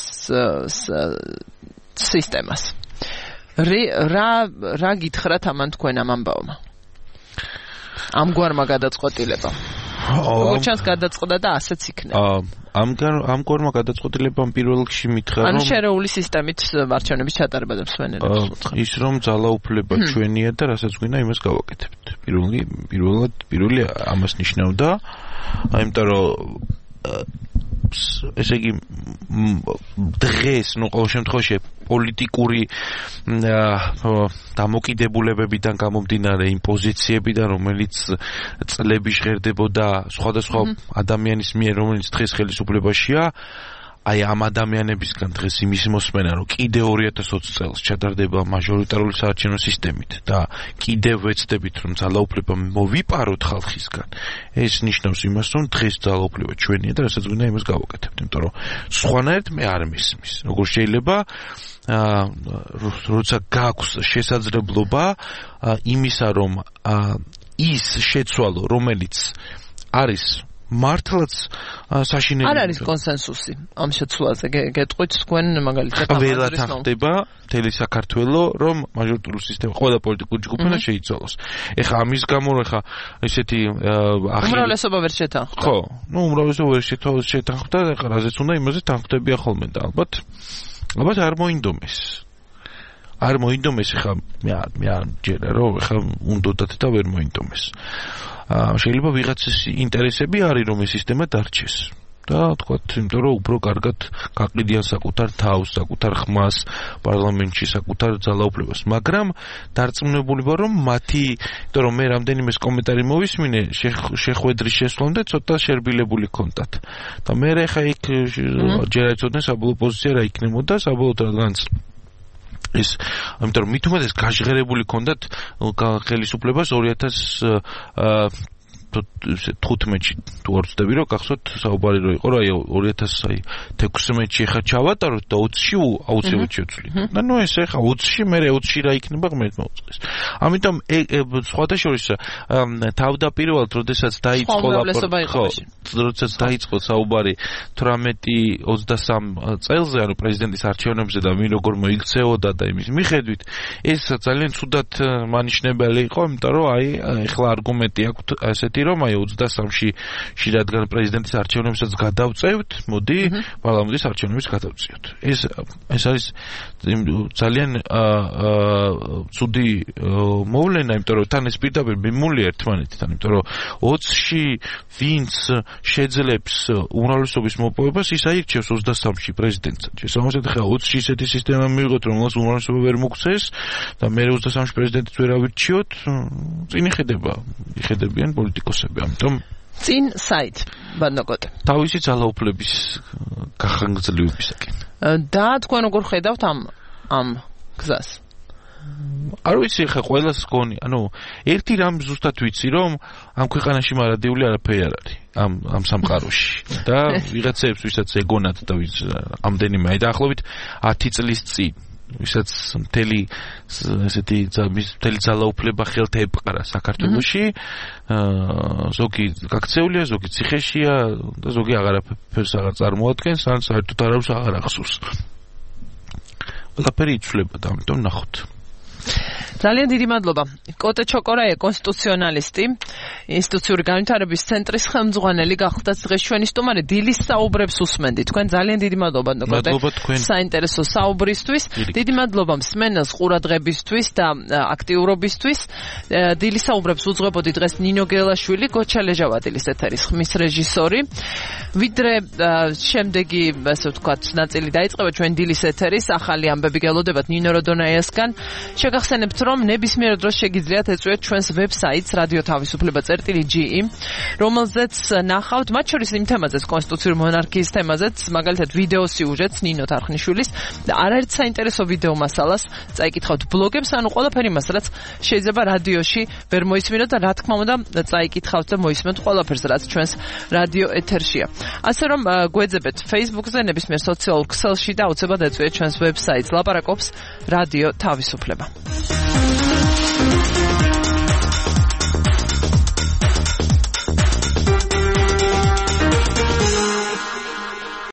სისტემას. რა გითხრათ ამან თქვენ ამ ამბავმა? ამგვარმა გადაწყვეტილებამ. როგორც ჩანს გადაწყდა და ასეც იქნება. ამგვარმა გადაწყვეტილებამ პირველ რიგში მითხრა რომ ანუ შერეული სისტემით არჩევნების ჩატარება და მსვენელებს. ის რომ ძალაუფლება ჩვენია და რასაც გვინდა იმას გავაკეთებთ. პირველი ამას ნიშნავდა, იმიტომ რომ ესე იგი დღეს, ნუ ყოველ შემთხვევაში პოლიტიკური დამოკიდებულებებიდან გამომდინარე იმ პოზიციებიდან, რომელიც წლები ჟღერდებოდა სხვადასხვა ადამიანის მიერ, რომელიც დღეს ხელისუფლებაშია, აი ამ ადამიანებისგან დღეს იმის მოსმენა, რომ კიდე 2020 წელს ჩატარდება მაჟორიტარული საარჩევნო სისტემით და კიდევ ვეცდებით, რომ ძალაუფლება მოვიპაროთ ხალხისგან, ეს ნიშნავს იმას, რომ დღეს ძალაუფლება ჩვენია და რასაც გვინდა იმას გავაკეთებთ, იმიტომ რომ სხვანაირად მე არ მისმის. როგორ შეიძლება როცა გაქვს შესაძლებლობა იმისა, რომ ის შეცვალო, რომელიც არის მართლაც საშინელი არ არის კონსენსუსი ამ შეცვლაზე გეტყვით თქვენ მაგალითად ყველათ ახდება მთელი საქართველო რომ მაჟორიტარული სისტემა ყველა პოლიტიკური ჯგუფმა შეიცვალოს. ეხლა ამის გამო ეხლა ესეთი უმრავლესობა ვერ შეთანხმდა. ხო, ნუ უმრავლესობა ვერ შეთანხმდა, ეხლა რაზეც უნდა იმაზე თანხმდებია ხოლმე და ალბათ არ მოინდომეს. არ მოინდომეს ეხლა მე არ მჯერა რომ ეხლა უნდათ და ვერ მოინდომეს. შეიძლება ვიღაცის ინტერესები არის რომ ეს სისტემა დარჩეს და თქვათ, იმიტომ რომ უფრო კარგად გაყიდიან საკუთარ თავს, საკუთარ ხმას პარლამენტში, საკუთარ ძალაუფლებას, მაგრამ დარწმუნებული ვარ რომ მათი, იმიტომ რომ მე რამდენიმე კომენტარი მოვისმინე შეხვედრის შესვლამდე ცოტა შერბილებული ჰქონდათ და მე ხა იქ ჯერ ეცოდნენ საბოლოო პოზიცია რა იქნებოდა საბოლოოდ რადგანაც ის ამიტომ მით უმეტეს გაჟღერებული ჰქონდათ ხელისუფლებას 2015-ში თუ არ ვცდები რომ გახსოვთ საუბარი რო იყო რა 2016-ში ხა ჩავატაროთ და 20-ში აუცილებლად შევცვლით. და ნუ ეს ხა 20-ში მე 20-ში რა იქნება ღმერთ მოუწყეს. ამიტომ სხვადასხვა თავდაპირველად როდესაც დაიწყო საუბარი 18-23 წელზე ანუ პრეზიდენტის არჩევნებზე და მინ როგორ მოიქცეოდა და იმის მიხედვით ეს ძალიან ცუდად მანიშნებელი იყო, იმიტომ რომ აი ეხლა არგუმენტი აქვს ასეთი რომ აი 23-ში რადგან პრეზიდენტის არჩევნებსაც გადავწევთ, მოდი პარლამენტის არჩევნებს გადავწიოთ. ეს არის ძალიან ცუდი მოვლენა, იმიტომ რომ თან ეს პირდაპირ მიმულია ერთმანეთთან, იმიტომ რომ 20-ში ვინც შეძლებს უმრავლესობის მოპოვებას, ის აირჩევს 23-ში პრეზიდენტს. შესაბამისად ხა 20-ში ისეთი სისტემა მივიღოთ, რომელსაც უმრავლესობა ვერ მოგცეს და მე 23-ში პრეზიდენტს ვერ ავირჩიოთ, წინ იხედებიან პოლიტიკოსები. ამიტომ წინ საით ბანაკოთ თავისი ძალაუფლების გახანგრძლივებისაკენ. და თქვენ როგორ ხედავთ ამ გზას? არ ვიცი ხა ყველას გონი, ანუ ერთი რამ ზუსტად ვიცი, რომ ამ ქვეყანაში მარადიული არაფერი არ არის ამ სამყაროში და ვიღაცებს ვისაც ეგონათ და ამდენიმე აი დაახლოებით 10 წლის წინ ვისაც მთელი ძალაუფლება ხელთ ეპყრა საქართველოში, ზოგი გაქცეულია, ზოგი ციხეშია და ზოგი აღარაფერს აღარ წარმოადგენს, ან საერთოდ არავის აღარ ახსოვს. ყველაფერი იცვლება და ამიტომ ნახოთ. ძალიან დიდი მადლობა. კოტე ჩოკორაია, კონსტიტუციონალისტი, ინსტიტუციური განვითარების ცენტრის ხელმძღვანელი გახლდათ დღეს ჩვენი სტუმარი. დილის საუბრებს უსმენდი. თქვენ ძალიან დიდი მადლობა კოტე. საინტერესო საუბრისთვის. დიდი მადლობა მსმენელს ყურადღებისთვის და აქტიურობისთვის. დილის საუბრებს უძღვებოდი დღეს ნინო გელაშვილი, გოჩა ლეჟავადილის ეთერის ხმის რეჟისორი. ვიდრე შემდეგი, ასე ვთქვათ, ნაწილი დაიწყება ჩვენ დილის ეთერის ახალი ამბები გელოდებათ ნინო როდონაიასგან. შეგახსენებთ, რომ ნებისმიერ დროს შეგიძლიათ ეწვიოთ ჩვენს ვებსაიტს radio.tavisufleba.ge, რომელზეც ნახავთ მათ შორის იმ თემაზეც, კონსტიტუციური მონარქიის თემაზეც, მაგალითად ვიდეო სიუჟეტს ნინო თარხნიშვილის და არაერთ საინტერესო ვიდეო მასალას წაიკითხავთ ბლოგებს, ანუ ყველაფერი მას, რაც შეიძლება რადიოში ვერ მოისმინოთ და რა თქმა უნდა წაიკითხავთ და მოისმენთ ყველაფერს, რაც ჩვენს რადიო ეთერშია. ასე რომ გვეძებეთ Facebook-ზე, ნებისმიერ სოციალურ ქსელში და აუცილებლად ეწვიეთ ჩვენს ვებსაიტს. ლაპარაკობს რადიო თავისუფლება.